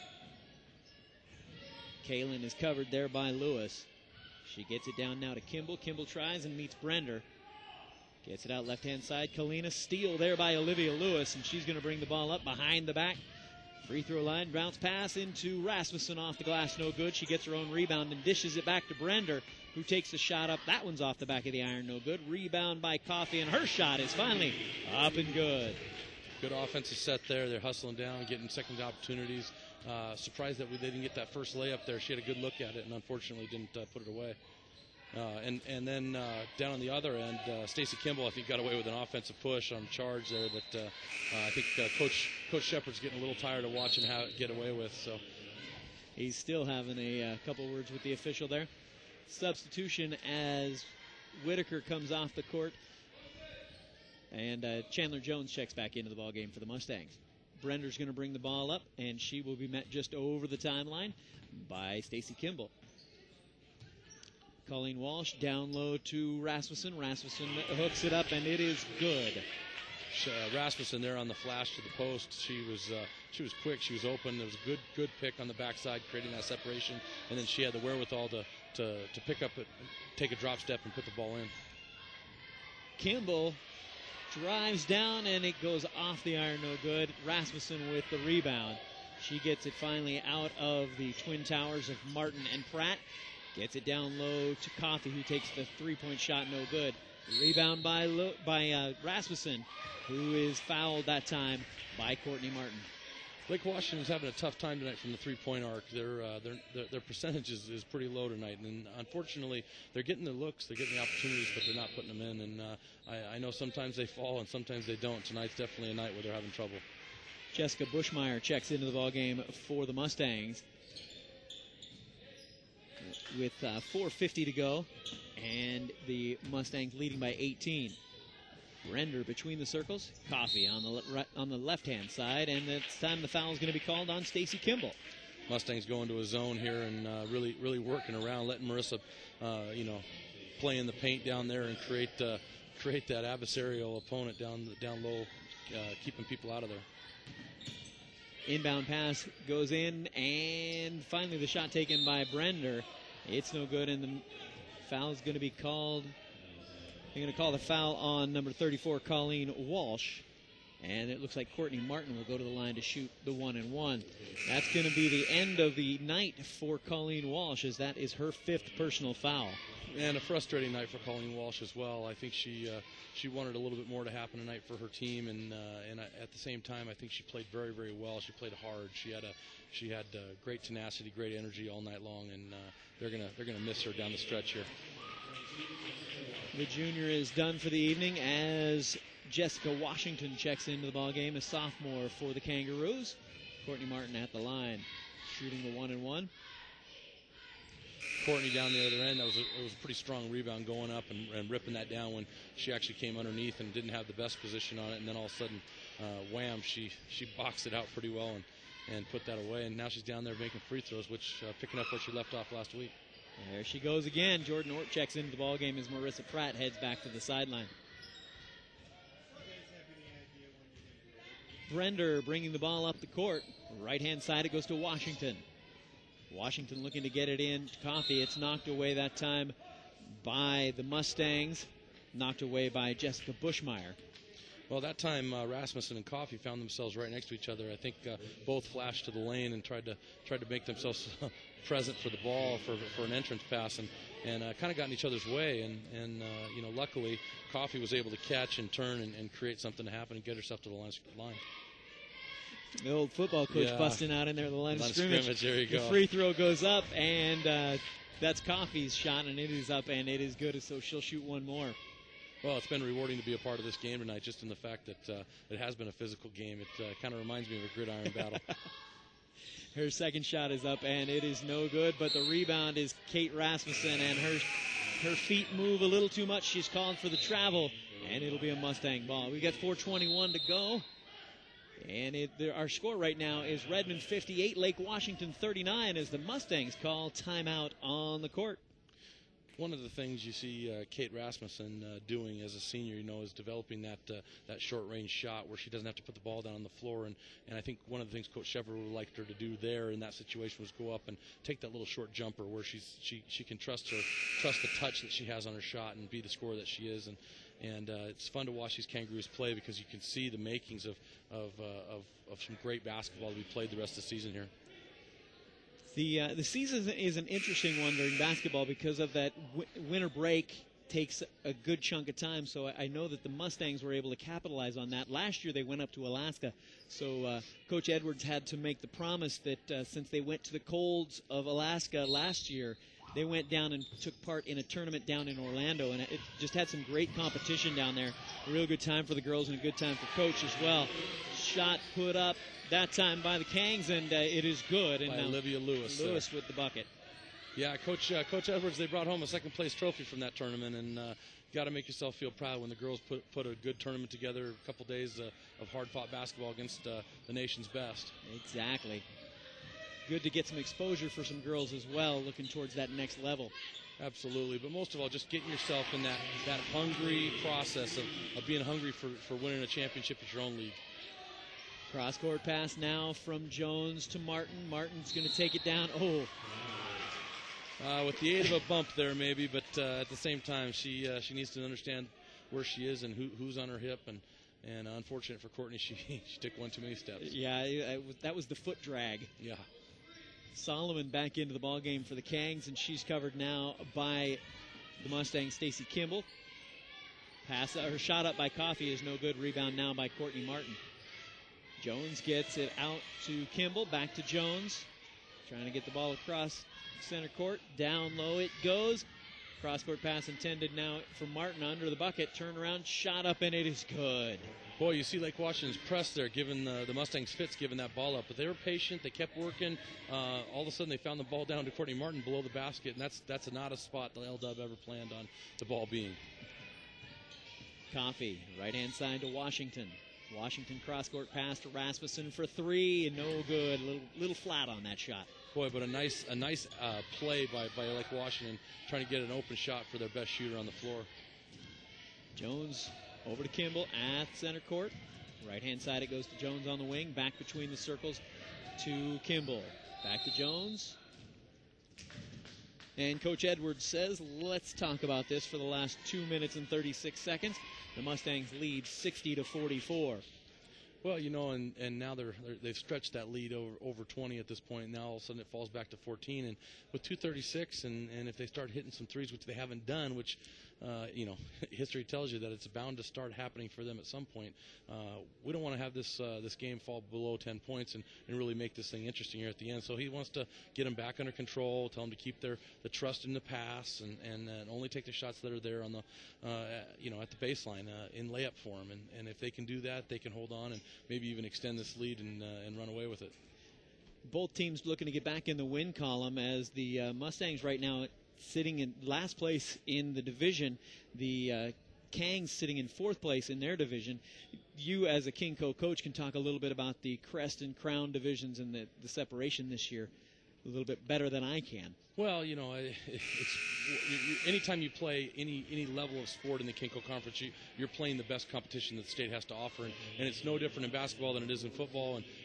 Kaylin is covered there by Lewis. She gets it down now to Kimball. Kimball tries and meets Brender. Gets it out left-hand side. Kalina, steal there by Olivia Lewis, and she's going to bring the ball up behind the back. Free throw line, bounce pass into Rasmussen off the glass, no good. She gets her own rebound and dishes it back to Brender, who takes the shot up. That one's off the back of the iron, no good. Rebound by Coffey, and her shot is finally up and good. Good offensive set there. They're hustling down, getting second opportunities. Uh, surprised that we, they didn't get that first layup there. She had a good look at it and unfortunately didn't uh, put it away. Uh, and, and then uh, down on the other end, uh, Stacey Kimball, I think, got away with an offensive push on charge there that uh, uh, I think uh, Coach Coach Shepard's getting a little tired of watching how it get away with. So he's still having a uh, couple words with the official there. Substitution as Whitaker comes off the court, and uh, Chandler Jones checks back into the ball game for the Mustangs. Brender's going to bring the ball up, and she will be met just over the timeline by Stacey Kimball. Colleen Walsh down low to Rasmussen. Rasmussen hooks it up, and it is good. Uh, Rasmussen there on the flash to the post. She was uh, she was quick. She was open. It was a good good pick on the backside, creating that separation, and then she had the wherewithal to to, to pick up it, take a drop step, and put the ball in. Kimball drives down, and it goes off the iron, no good. Rasmussen with the rebound. She gets it finally out of the twin towers of Martin and Pratt. Gets it down low to Coffey, who takes the three-point shot, no good. Rebound by Lo- by uh, Rasmussen, who is fouled that time by Courtney Martin. Lake Washington's having a tough time tonight from the three-point arc. Their, uh, their their their percentage is, is pretty low tonight, and unfortunately, they're getting the looks, they're getting the opportunities, but they're not putting them in. And uh, I, I know sometimes they fall and sometimes they don't. Tonight's definitely a night where they're having trouble. Jessica Bushmeyer checks into the ball game for the Mustangs with uh, four fifty to go, and the Mustangs leading by eighteen. Brender between the circles. Coffey on the le- right, on the left-hand side, and it's time the foul is going to be called on Stacey Kimball. Mustangs going to a zone here and uh, really, really working around, letting Marissa, uh, you know, play in the paint down there and create, uh, create that adversarial opponent down, down low, uh, keeping people out of there. Inbound pass goes in, and finally the shot taken by Brender. It's no good, and the foul is going to be called. They're going to call the foul on number thirty-four, Colleen Walsh. And it looks like Courtney Martin will go to the line to shoot the one and one. That's going to be the end of the night for Colleen Walsh, as that is her fifth personal foul. And a frustrating night for Colleen Walsh as well. I think she uh, she wanted a little bit more to happen tonight for her team, and uh, and at the same time, I think she played very, very well. She played hard. She had a she had uh, great tenacity, great energy all night long, and uh, they're gonna they're gonna miss her down the stretch here. The junior is done for the evening as Jessica Washington checks into the ballgame, a sophomore for the Kangaroos. Courtney Martin at the line, shooting the one and one. Courtney down the other end, that was a, it was a pretty strong rebound going up and, and ripping that down when she actually came underneath and didn't have the best position on it, and then all of a sudden, uh, wham, she, she boxed it out pretty well and, and put that away, and now she's down there making free throws, which uh, picking up where she left off last week. There she goes again. Jordan Ort checks into the ballgame as Marissa Pratt heads back to the sideline. Brender bringing the ball up the court. Right-hand side, it goes to Washington. Washington looking to get it in to Coffey. It's knocked away that time by the Mustangs, knocked away by Jessica Bushmeyer. Well, that time uh, Rasmussen and Coffey found themselves right next to each other. I think uh, both flashed to the lane and tried to tried to make themselves present for the ball for for an entrance pass, and and uh, kind of got in each other's way. And and uh, you know, luckily Coffey was able to catch and turn and, and create something to happen and get herself to the line. line. The old football coach Yeah. busting out in there, the line, Line of of scrimmage. scrimmage, there you The go. free throw goes up, and uh, that's Coffey's shot, and it is up, and it is good, so she'll shoot one more. Well, it's been rewarding to be a part of this game tonight, just in the fact that uh, it has been a physical game. It uh, kind of reminds me of a gridiron battle. Her second shot is up, and it is no good, but the rebound is Kate Rasmussen, and her her feet move a little too much. She's called for the travel, and it'll be a Mustang ball. We got four twenty-one to go, and it, there, our score right now is Redmond fifty-eight, Lake Washington thirty-nine, as the Mustangs call timeout on the court. One of the things you see uh, Kate Rasmussen uh, doing as a senior, you know, is developing that uh, that short-range shot where she doesn't have to put the ball down on the floor. And, and I think one of the things Coach Shepard would like her to do there in that situation was go up and take that little short jumper where she's she she can trust her trust the touch that she has on her shot and be the scorer that she is. And and uh, it's fun to watch these Kangaroos play because you can see the makings of of, uh, of of some great basketball to be played the rest of the season here. The uh, the season is an interesting one during basketball because of that w- winter break takes a good chunk of time. So I, I know that the Mustangs were able to capitalize on that. Last year they went up to Alaska, so uh, Coach Edwards had to make the promise that uh, since they went to the colds of Alaska last year, they went down and took part in a tournament down in Orlando, and it just had some great competition down there. A real good time for the girls and a good time for Coach as well. Shot put up that time by the Kangs, and uh, it is good. And By now Olivia Lewis. uh, Lewis with the bucket. Yeah, Coach uh, Coach Edwards, they brought home a second place trophy from that tournament, and uh, you got to make yourself feel proud when the girls put put a good tournament together, a couple days uh, of hard-fought basketball against uh, the nation's best. Exactly. Good to get some exposure for some girls as well, looking towards that next level. Absolutely, but most of all, just getting yourself in that, that hungry process of, of being hungry for, for winning a championship at your own league. Cross-court pass now from Jones to Martin. Martin's going to take it down. Oh, Uh, with the aid of a bump there, maybe, but uh, at the same time, she uh, she needs to understand where she is and who, who's on her hip. And, and unfortunate for Courtney, she she took one too many steps. yeah, it, it was, that was the foot drag. Yeah. Solomon back into the ball game for the Kangs, and she's covered now by the Mustang Stacy Kimball. Pass or shot up by Coffey is no good. Rebound now by Courtney Martin. Jones gets it out to Kimball. Back to Jones, trying to get the ball across center court. Down low it goes. Cross-court pass intended now for Martin under the bucket. Turn around, shot up, and it is good. Boy, you see Lake Washington's press there, giving the, the Mustangs fits, giving that ball up. But they were patient. They kept working. Uh, all of a sudden, they found the ball down to Courtney Martin below the basket, and that's that's not a spot the L-Dub ever planned on the ball being. Coffey, right-hand side to Washington. Washington cross-court pass to Rasmussen for three, and no good. A little, little flat on that shot. Boy, but a nice a nice uh, play by, by Lake Washington, trying to get an open shot for their best shooter on the floor. Jones over to Kimball at center court. Right-hand side it goes to Jones on the wing. Back between the circles to Kimball. Back to Jones. And Coach Edwards says, let's talk about this for the last two minutes and thirty-six seconds. The Mustangs lead sixty to forty-four. Well, you know, and, and now they're, they're they've stretched that lead over over twenty at this point. Now all of a sudden it falls back to fourteen, and with two thirty-six, and, and if they start hitting some threes, which they haven't done, which uh, you know, history tells you that it's bound to start happening for them at some point. Uh, we don't want to have this uh, this game fall below ten points and, and really make this thing interesting here at the end. So he wants to get them back under control, tell them to keep their the trust in the pass, and and, and only take the shots that are there on the uh, you know at the baseline uh, in layup form. And, and if they can do that, they can hold on and maybe even extend this lead and uh, and run away with it. Both teams looking to get back in the win column as the uh, Mustangs right now sitting in last place in the division. The uh, Kangs sitting in fourth place in their division. You, as a KingCo coach, can talk a little bit about the Crest and Crown divisions and the, the separation this year a little bit better than I can. Well, you know, it's you, you, anytime you play any any level of sport in the KingCo Conference, you, you're playing the best competition that the state has to offer, and, and it's no different in basketball than it is in football. And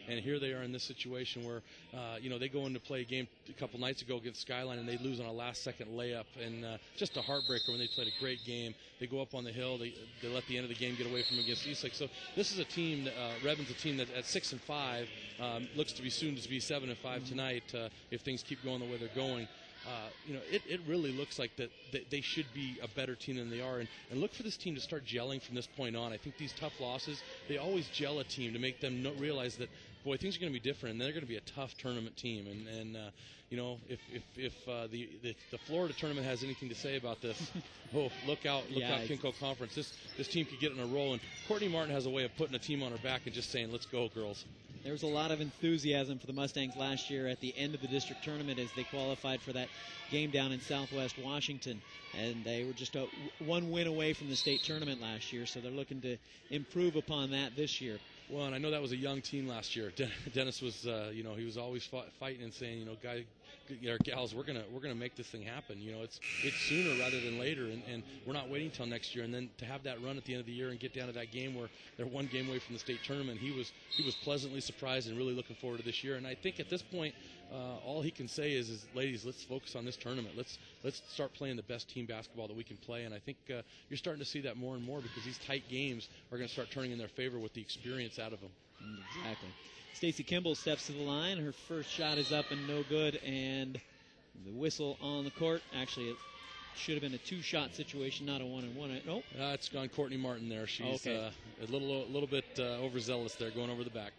and here they are in this situation where, uh, you know, they go in to play a game a couple nights ago against Skyline, and they lose on a last-second layup, and uh, just a heartbreaker when they played a great game. They go up on the hill, they, they let the end of the game get away from them against Eastlake. So this is a team, uh, Redmond's a team that at six and five um, looks to be soon to be seven and five tonight uh, if things keep going the way they're going. Uh, you know, it, it really looks like that, that they should be a better team than they are. And, and look for this team to start gelling from this point on. I think these tough losses, they always gel a team to make them no, realize that, boy, things are going to be different, and they're going to be a tough tournament team. And, and uh, you know, if if, if uh, the, the the Florida tournament has anything to say about this, oh, look out, look yeah, out, Kinko Conference. This, this team could get in a roll. And Courtney Martin has a way of putting a team on her back and just saying, let's go, girls. There was a lot of enthusiasm for the Mustangs last year at the end of the district tournament as they qualified for that game down in Southwest Washington. And they were just a, one win away from the state tournament last year, so they're looking to improve upon that this year. Well, and I know that was a young team last year. Den- Dennis was, uh, you know, he was always fought, fighting and saying, you know, guy, or gals, we're gonna we're gonna make this thing happen. You know, it's it's sooner rather than later, and, and we're not waiting till next year. And then to have that run at the end of the year and get down to that game where they're one game away from the state tournament, he was he was pleasantly surprised and really looking forward to this year. And I think at this point, uh, all he can say is, is, ladies, let's focus on this tournament. Let's let's start playing the best team basketball that we can play. And I think uh, you're starting to see that more and more because these tight games are going to start turning in their favor with the experience out of them. Exactly. Stacey Kimball steps to the line. Her first shot is up and no good, and the whistle on the court. Actually, it should have been a two-shot situation, not a one-and-one. Nope. Uh, it's gone Courtney Martin there. She's okay. uh, a little a little bit uh, overzealous there, going over the back.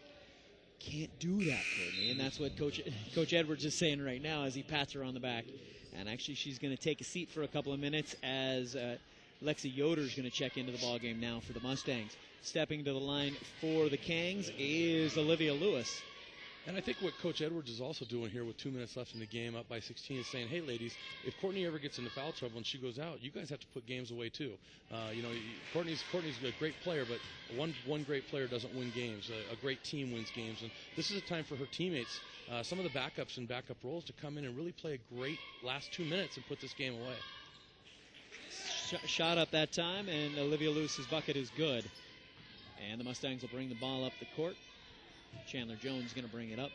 Can't do that, Courtney, and that's what Coach Coach Edwards is saying right now as he pats her on the back. And actually, she's going to take a seat for a couple of minutes as uh, Lexi Yoder is going to check into the ballgame now for the Mustangs. Stepping to the line for the Kangs is Olivia Lewis. And I think what Coach Edwards is also doing here with two minutes left in the game, up by sixteen, is saying, hey, ladies, if Courtney ever gets into foul trouble and she goes out, you guys have to put games away, too. Uh, you know, Courtney's Courtney's a great player, but one one great player doesn't win games. A, a great team wins games. And this is a time for her teammates, uh, some of the backups and backup roles, to come in and really play a great last two minutes and put this game away. Sh- shot up that time, and Olivia Lewis's bucket is good. And the Mustangs will bring the ball up the court. Chandler Jones going to bring it up.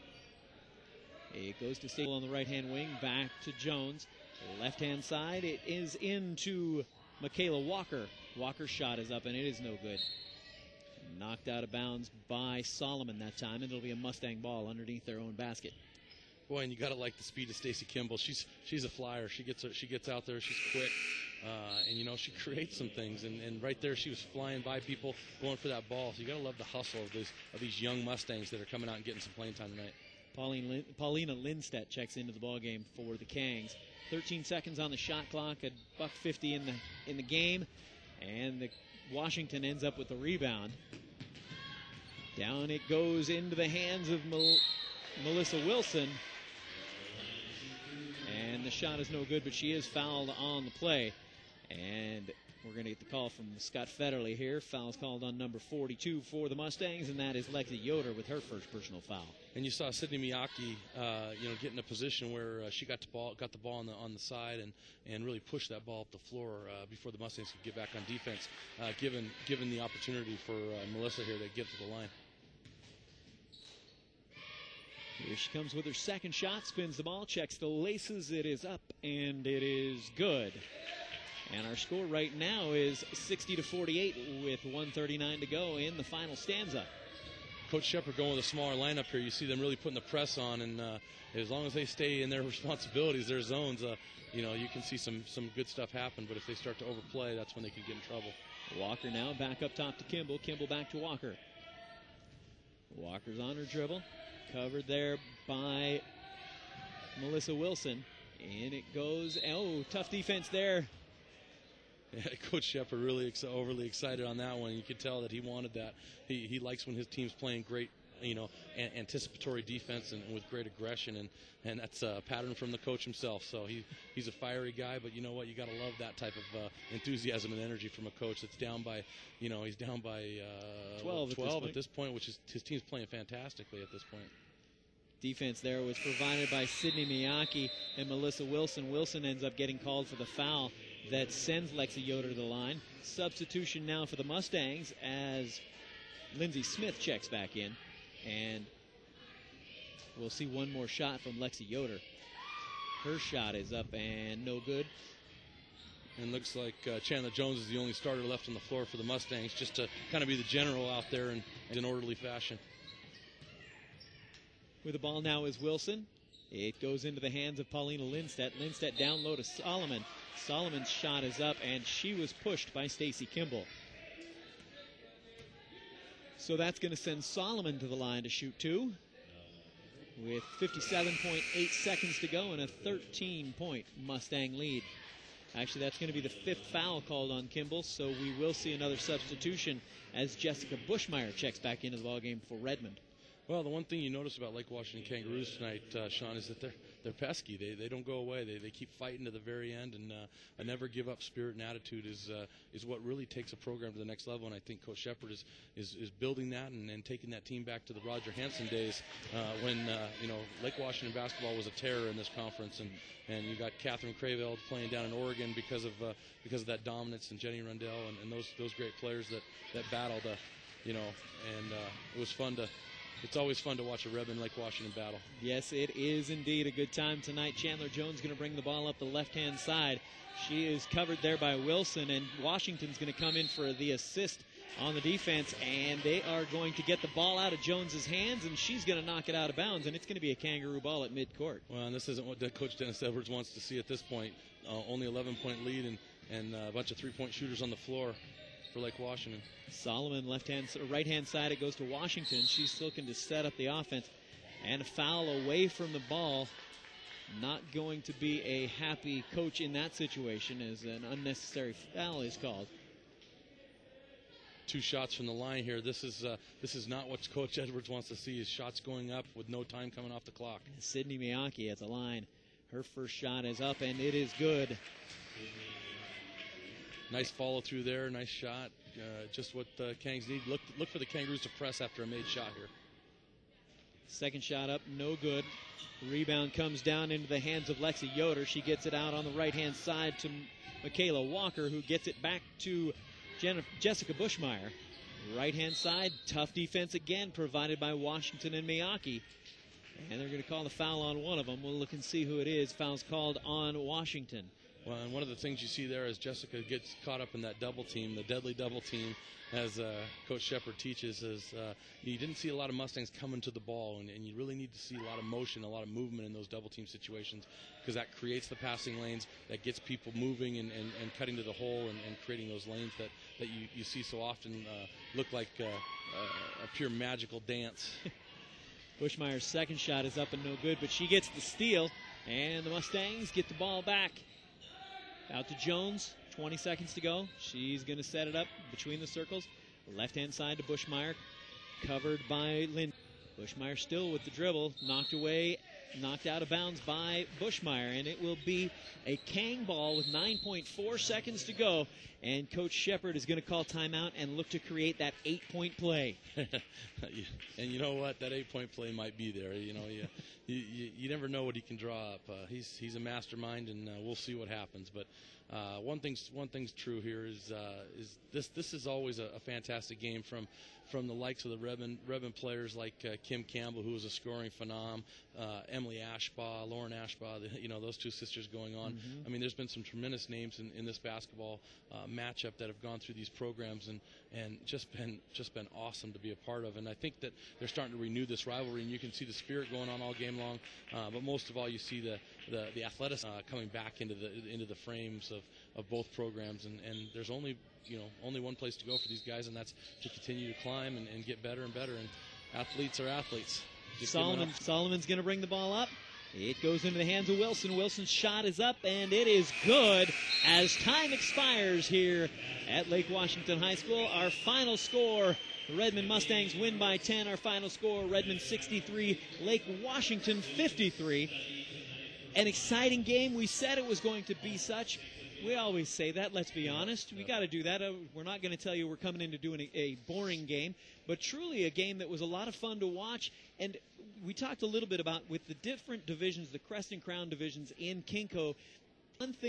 It goes to Stable on the right-hand wing. Back to Jones. Left-hand side. It is into Michaela Walker. Walker's shot is up, and it is no good. Knocked out of bounds by Solomon that time, and it'll be a Mustang ball underneath their own basket. Boy, and you got to like the speed of Stacey Kimball. She's she's a flyer. She gets she gets out there. She's quick, uh, and you know she creates some things. And, and right there, she was flying by people, going for that ball. So you got to love the hustle of these of these young Mustangs that are coming out and getting some playing time tonight. Pauline Lin- Paulina Lindstedt checks into the ball game for the Kangs. thirteen seconds on the shot clock. A buck fifty in the in the game, and the Washington ends up with the rebound. Down it goes into the hands of Mel- Melissa Wilson. And the shot is no good, but she is fouled on the play. And we're going to get the call from Scott Federley here. Foul's called on number forty-two for the Mustangs, and that is Lexi Yoder with her first personal foul. And you saw Sydney Miyake, uh, you know, get in a position where uh, she got the ball, got the ball on the on the side, and, and really pushed that ball up the floor uh, before the Mustangs could get back on defense. Uh, given given the opportunity for uh, Melissa here to get to the line. Here she comes with her second shot, spins the ball, checks the laces, it is up, and it is good. And our score right now is sixty to forty-eight with one thirty-nine to go in the final stanza. Coach Shepard going with a smaller lineup here. You see them really putting the press on, and uh, as long as they stay in their responsibilities, their zones, uh, you know, you can see some, some good stuff happen. But if they start to overplay, that's when they can get in trouble. Walker now back up top to Kimball. Kimball back to Walker. Walker's on her dribble. Covered there by Melissa Wilson. In it goes. Oh, tough defense there. Yeah, Coach Shepard really ex- overly excited on that one. You could tell that he wanted that. He he likes when his team's playing great, you know, a- anticipatory defense and, and with great aggression, and, and that's a pattern from the coach himself. So he he's a fiery guy, but you know what? You got to love that type of uh, enthusiasm and energy from a coach that's down by, you know, he's down by uh, twelve, twelve at, this at this point, which is his team's playing fantastically at this point. Defense there was provided by Sydney Miyake and Melissa Wilson. Wilson ends up getting called for the foul that sends Lexi Yoder to the line. Substitution now for the Mustangs as Lindsey Smith checks back in. And we'll see one more shot from Lexi Yoder. Her shot is up and no good. And looks like uh, Chandler Jones is the only starter left on the floor for the Mustangs, just to kind of be the general out there in, in an orderly fashion. With the ball now is Wilson. It goes into the hands of Paulina Lindstedt. Lindstedt down low to Solomon. Solomon's shot is up, and she was pushed by Stacy Kimball. So that's going to send Solomon to the line to shoot two, with fifty-seven point eight seconds to go and a thirteen point Mustang lead. Actually, that's going to be the fifth foul called on Kimball, so we will see another substitution as Jessica Bushmeyer checks back into the ballgame for Redmond. Well, the one thing you notice about Lake Washington Kangaroos tonight, uh, Sean, is that they're they're pesky. They they don't go away. They they keep fighting to the very end, and uh, a never give up spirit and attitude is uh, is what really takes a program to the next level. And I think Coach Shepard is is, is building that and, and taking that team back to the Roger Hansen days uh, when uh, you know Lake Washington basketball was a terror in this conference, and, and you got Catherine Crayveld playing down in Oregon because of uh, because of that dominance, and Jenny Rundell and, and those those great players that that battled, uh, you know, and uh, it was fun to. It's always fun to watch a Redmond Lake Washington battle. Yes, it is indeed a good time tonight. Chandler Jones going to bring the ball up the left-hand side. She is covered there by Wilson, and Washington's going to come in for the assist on the defense, and they are going to get the ball out of Jones's hands, and she's going to knock it out of bounds, and it's going to be a Kangaroo ball at midcourt. Well, and this isn't what Coach Dennis Edwards wants to see at this point. Uh, only eleven-point lead and, and uh, a bunch of three-point shooters on the floor for Lake Washington. Solomon left hand, right hand side, it goes to Washington. She's looking to set up the offense, and a foul away from the ball. Not going to be a happy coach in that situation as an unnecessary foul is called. Two shots from the line here. This is uh, this is not what Coach Edwards wants to see. Is shots going up with no time coming off the clock. Sydney Miyake at the line. Her first shot is up, and it is good. Nice follow through there. Nice shot. Uh, just what the Kangs need. Look, look for the Kangaroos to press after a made shot here. Second shot up, no good. Rebound comes down into the hands of Lexi Yoder. She gets it out on the right-hand side to Michaela Walker, who gets it back to Jennifer, Jessica Bushmeyer. Right-hand side, tough defense again provided by Washington and Miyake. And they're going to call the foul on one of them. We'll look and see who it is. Foul's called on Washington. Well, and one of the things you see there is Jessica gets caught up in that double team, the deadly double team, as uh, Coach Shepard teaches, is uh, you didn't see a lot of Mustangs coming to the ball, and, and you really need to see a lot of motion, a lot of movement in those double team situations, because that creates the passing lanes, that gets people moving and, and, and cutting to the hole and, and creating those lanes that, that you, you see so often uh, look like uh, uh, a pure magical dance. Bushmeyer's second shot is up and no good, but she gets the steal, and the Mustangs get the ball back. Out to Jones, twenty seconds to go. She's going to set it up between the circles. Left-hand side to Bushmeyer, covered by Lynn. Bushmeyer still with the dribble, knocked away, knocked out of bounds by Bushmeyer, and it will be a Kang ball with nine point four seconds to go, and Coach Shepard is going to call timeout and look to create that eight-point play. And you know what? That eight-point play might be there. You know, you, you, you never know what he can draw up. Uh, he's he's a mastermind, and uh, we'll see what happens. But uh, one thing's one thing's true here is uh, is this this is always a, a fantastic game from from the likes of the Redmond, Redmond players like uh, Kim Campbell, who was a scoring phenom, uh, Emily Ashbaugh, Lauren Ashbaugh, the, you know, those two sisters going on. Mm-hmm. I mean, there's been some tremendous names in, in this basketball uh, matchup that have gone through these programs and, and just been just been awesome to be a part of. And I think that they're starting to renew this rivalry, and you can see the spirit going on all game long. Uh, but most of all, you see the the, the athleticism uh, coming back into the into the frames of, of both programs. And, and there's only you know only one place to go for these guys, and that's to continue to climb and, and get better and better. And athletes are athletes. Just Solomon Solomon's going to bring the ball up. It goes into the hands of Wilson. Wilson's shot is up, and it is good as time expires here at Lake Washington High School. Our final score, Redmond Mustangs win by ten. Our final score, Redmond sixty-three, Lake Washington fifty-three. An exciting game. We said it was going to be such. We always say that, let's be honest. We got to do that. Uh, we're not going to tell you we're coming in to do an, a boring game, but truly a game that was a lot of fun to watch. And we talked a little bit about with the different divisions, the Crest and Crown divisions in KingCo. One thing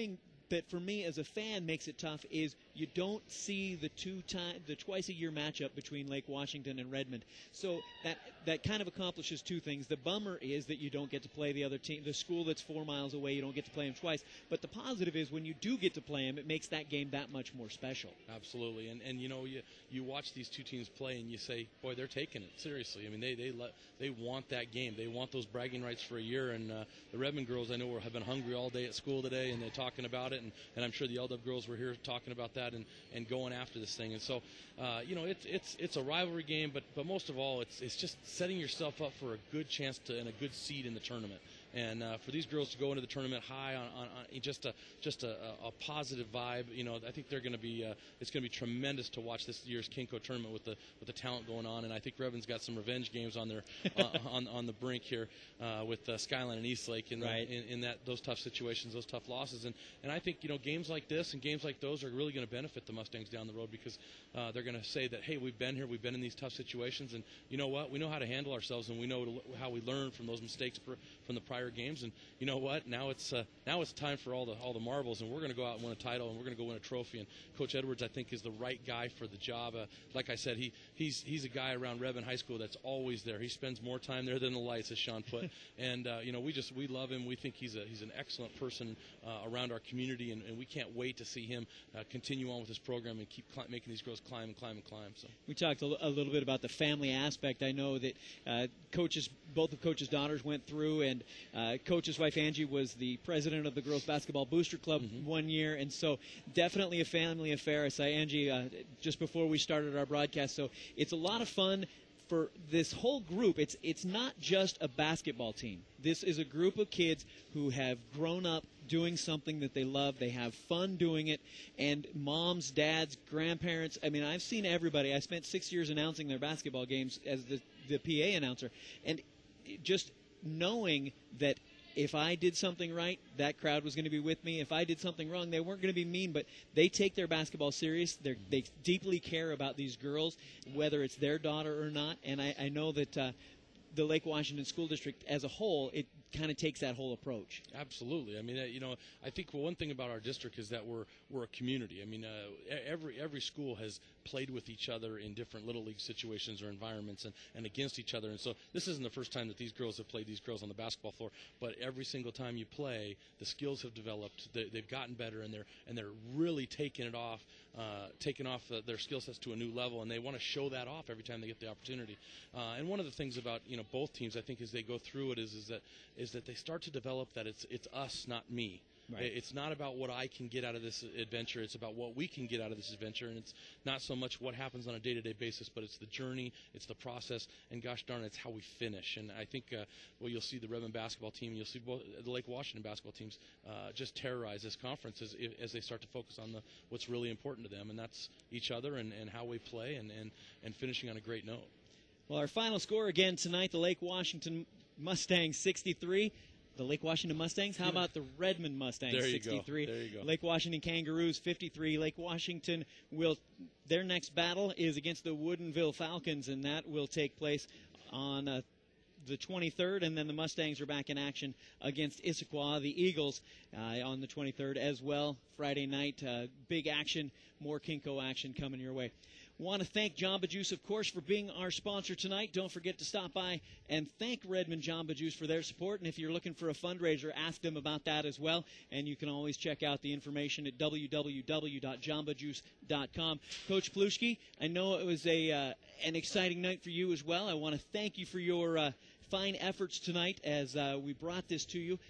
that for me as a fan makes it tough is you don't see the two time the twice a year matchup between Lake Washington and Redmond. So that that kind of accomplishes two things. The bummer is that you don't get to play the other team, the school that's four miles away. You don't get to play them twice. But the positive is when you do get to play them, it makes that game that much more special. Absolutely, and and you know you you watch these two teams play and you say, boy, they're taking it seriously. I mean, they they let, they want that game. They want those bragging rights for a year. And uh, the Redmond girls, I know, have been hungry all day at school today, and they're talking about it. And, and I'm sure the L W girls were here talking about that and, and going after this thing. And so, uh, you know, it's it's it's a rivalry game, but but most of all, it's it's just setting yourself up for a good chance to and a good seed in the tournament. And uh, for these girls to go into the tournament high on, on, on just a just a, a positive vibe, you know, I think they're going to be uh, it's going to be tremendous to watch this year's Kinko tournament with the with the talent going on. And I think Redmond's got some revenge games on their uh, on on the brink here uh, with uh, Skyline and Eastlake in, right. the, in in that those tough situations, those tough losses. And and I think, you know, games like this and games like those are really going to benefit the Mustangs down the road because uh, they're going to say that, hey, we've been here, we've been in these tough situations, and you know what, we know how to handle ourselves, and we know to, how we learn from those mistakes for, from the prior games. And you know what? Now it's uh, now it's time for all the all the marbles, and we're going to go out and win a title, and we're going to go win a trophy. And Coach Edwards, I think, is the right guy for the job. Uh, like I said, he he's he's a guy around Redmond High School that's always there. He spends more time there than the lights, as Sean put. and uh, you know, we just we love him. We think he's a he's an excellent person uh, around our community, and, and we can't wait to see him uh, continue on with his program and keep cl- making these girls climb and climb and climb. So we talked a, l- a little bit about the family aspect. I know that uh, coaches, both of Coach's daughters went through, and uh, Coach's wife Angie was the president of the Girls Basketball Booster Club mm-hmm. one year, and so definitely a family affair. I saw Angie uh, just before we started our broadcast, so it's a lot of fun for this whole group. It's it's not just a basketball team. This is a group of kids who have grown up doing something that they love. They have fun doing it, and moms, dads, grandparents. I mean, I've seen everybody. I spent six years announcing their basketball games as the, the P A announcer, and just knowing that if I did something right, that crowd was going to be with me. If I did something wrong, they weren't going to be mean, but they take their basketball serious. They're, they deeply care about these girls, whether it's their daughter or not. And I, I know that uh, the Lake Washington School District as a whole, it kind of takes that whole approach. Absolutely. I mean, uh, you know, I think one thing about our district is that we're we're a community. I mean, uh, every every school has played with each other in different little league situations or environments and, and against each other. And so this isn't the first time that these girls have played these girls on the basketball floor, but every single time you play, the skills have developed. They, they've gotten better, and they're and they're really taking it off, uh, taking off uh, their skill sets to a new level, and they want to show that off every time they get the opportunity. Uh, and one of the things about, you know, both teams, I think, as they go through it is is that is that they start to develop that it's it's us, not me. Right. It's not about what I can get out of this adventure. It's about what we can get out of this adventure, and it's not so much what happens on a day-to-day basis, but it's the journey, it's the process, and gosh darn it, it's how we finish. And I think, uh, well, you'll see the Redmond basketball team, you'll see both, the Lake Washington basketball teams uh, just terrorize this conference as, as they start to focus on the what's really important to them, and that's each other and, and how we play and, and, and finishing on a great note. Well, our final score again tonight, the Lake Washington Mustangs sixty-three. The Lake Washington Mustangs. How about the Redmond Mustangs? There you sixty-three. Go. There you go. Lake Washington Kangaroos fifty-three. Lake Washington will. Their next battle is against the Woodinville Falcons, and that will take place on uh, the twenty-third. And then the Mustangs are back in action against Issaquah, the Eagles, uh, on the twenty-third as well. Friday night, uh, big action, more Kinko action coming your way. Want to thank Jamba Juice, of course, for being our sponsor tonight. Don't forget to stop by and thank Redmond Jamba Juice for their support. And if you're looking for a fundraiser, ask them about that as well. And you can always check out the information at w w w dot jamba juice dot com. Coach Plushke, I know it was a uh, an exciting night for you as well. I want to thank you for your uh, fine efforts tonight as uh, we brought this to you.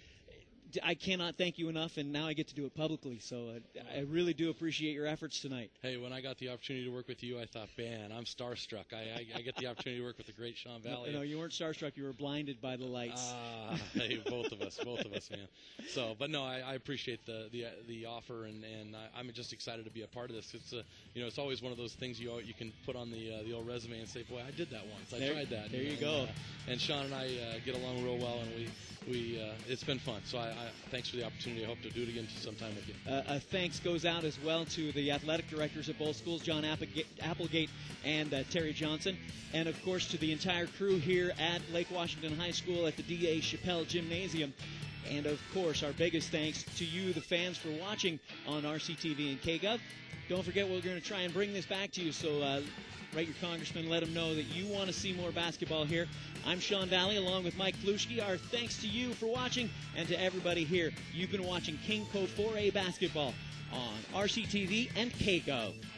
I cannot thank you enough, and now I get to do it publicly. So uh, I really do appreciate your efforts tonight. Hey, when I got the opportunity to work with you, I thought, man, I'm starstruck. I, I, I get the opportunity to work with the great Sean Valley. No, no, you weren't starstruck. You were blinded by the lights. Ah, hey, both of us, both of us, man. So, but no, I, I appreciate the the the offer, and, and I, I'm just excited to be a part of this. It's a, you know, it's always one of those things you you can put on the uh, the old resume and say, boy, I did that once. I there, tried that. There and, you go. And, uh, and Sean and I uh, get along real well, and we. We uh, it's been fun, so I, I thanks for the opportunity. I hope to do it again sometime with you. Uh, a thanks goes out as well to the athletic directors at both schools, John Applegate, Applegate and uh, Terry Johnson, and of course to the entire crew here at Lake Washington High School at the D A Chappelle Gymnasium. And, of course, our biggest thanks to you, the fans, for watching on R C T V and K G O V. Don't forget, we're going to try and bring this back to you, so uh, write your congressman, let him know that you want to see more basketball here. I'm Sean Valley, along with Mike Plushke. Our thanks to you for watching, and to everybody here. You've been watching KingCo four A basketball on R C T V and K G O V.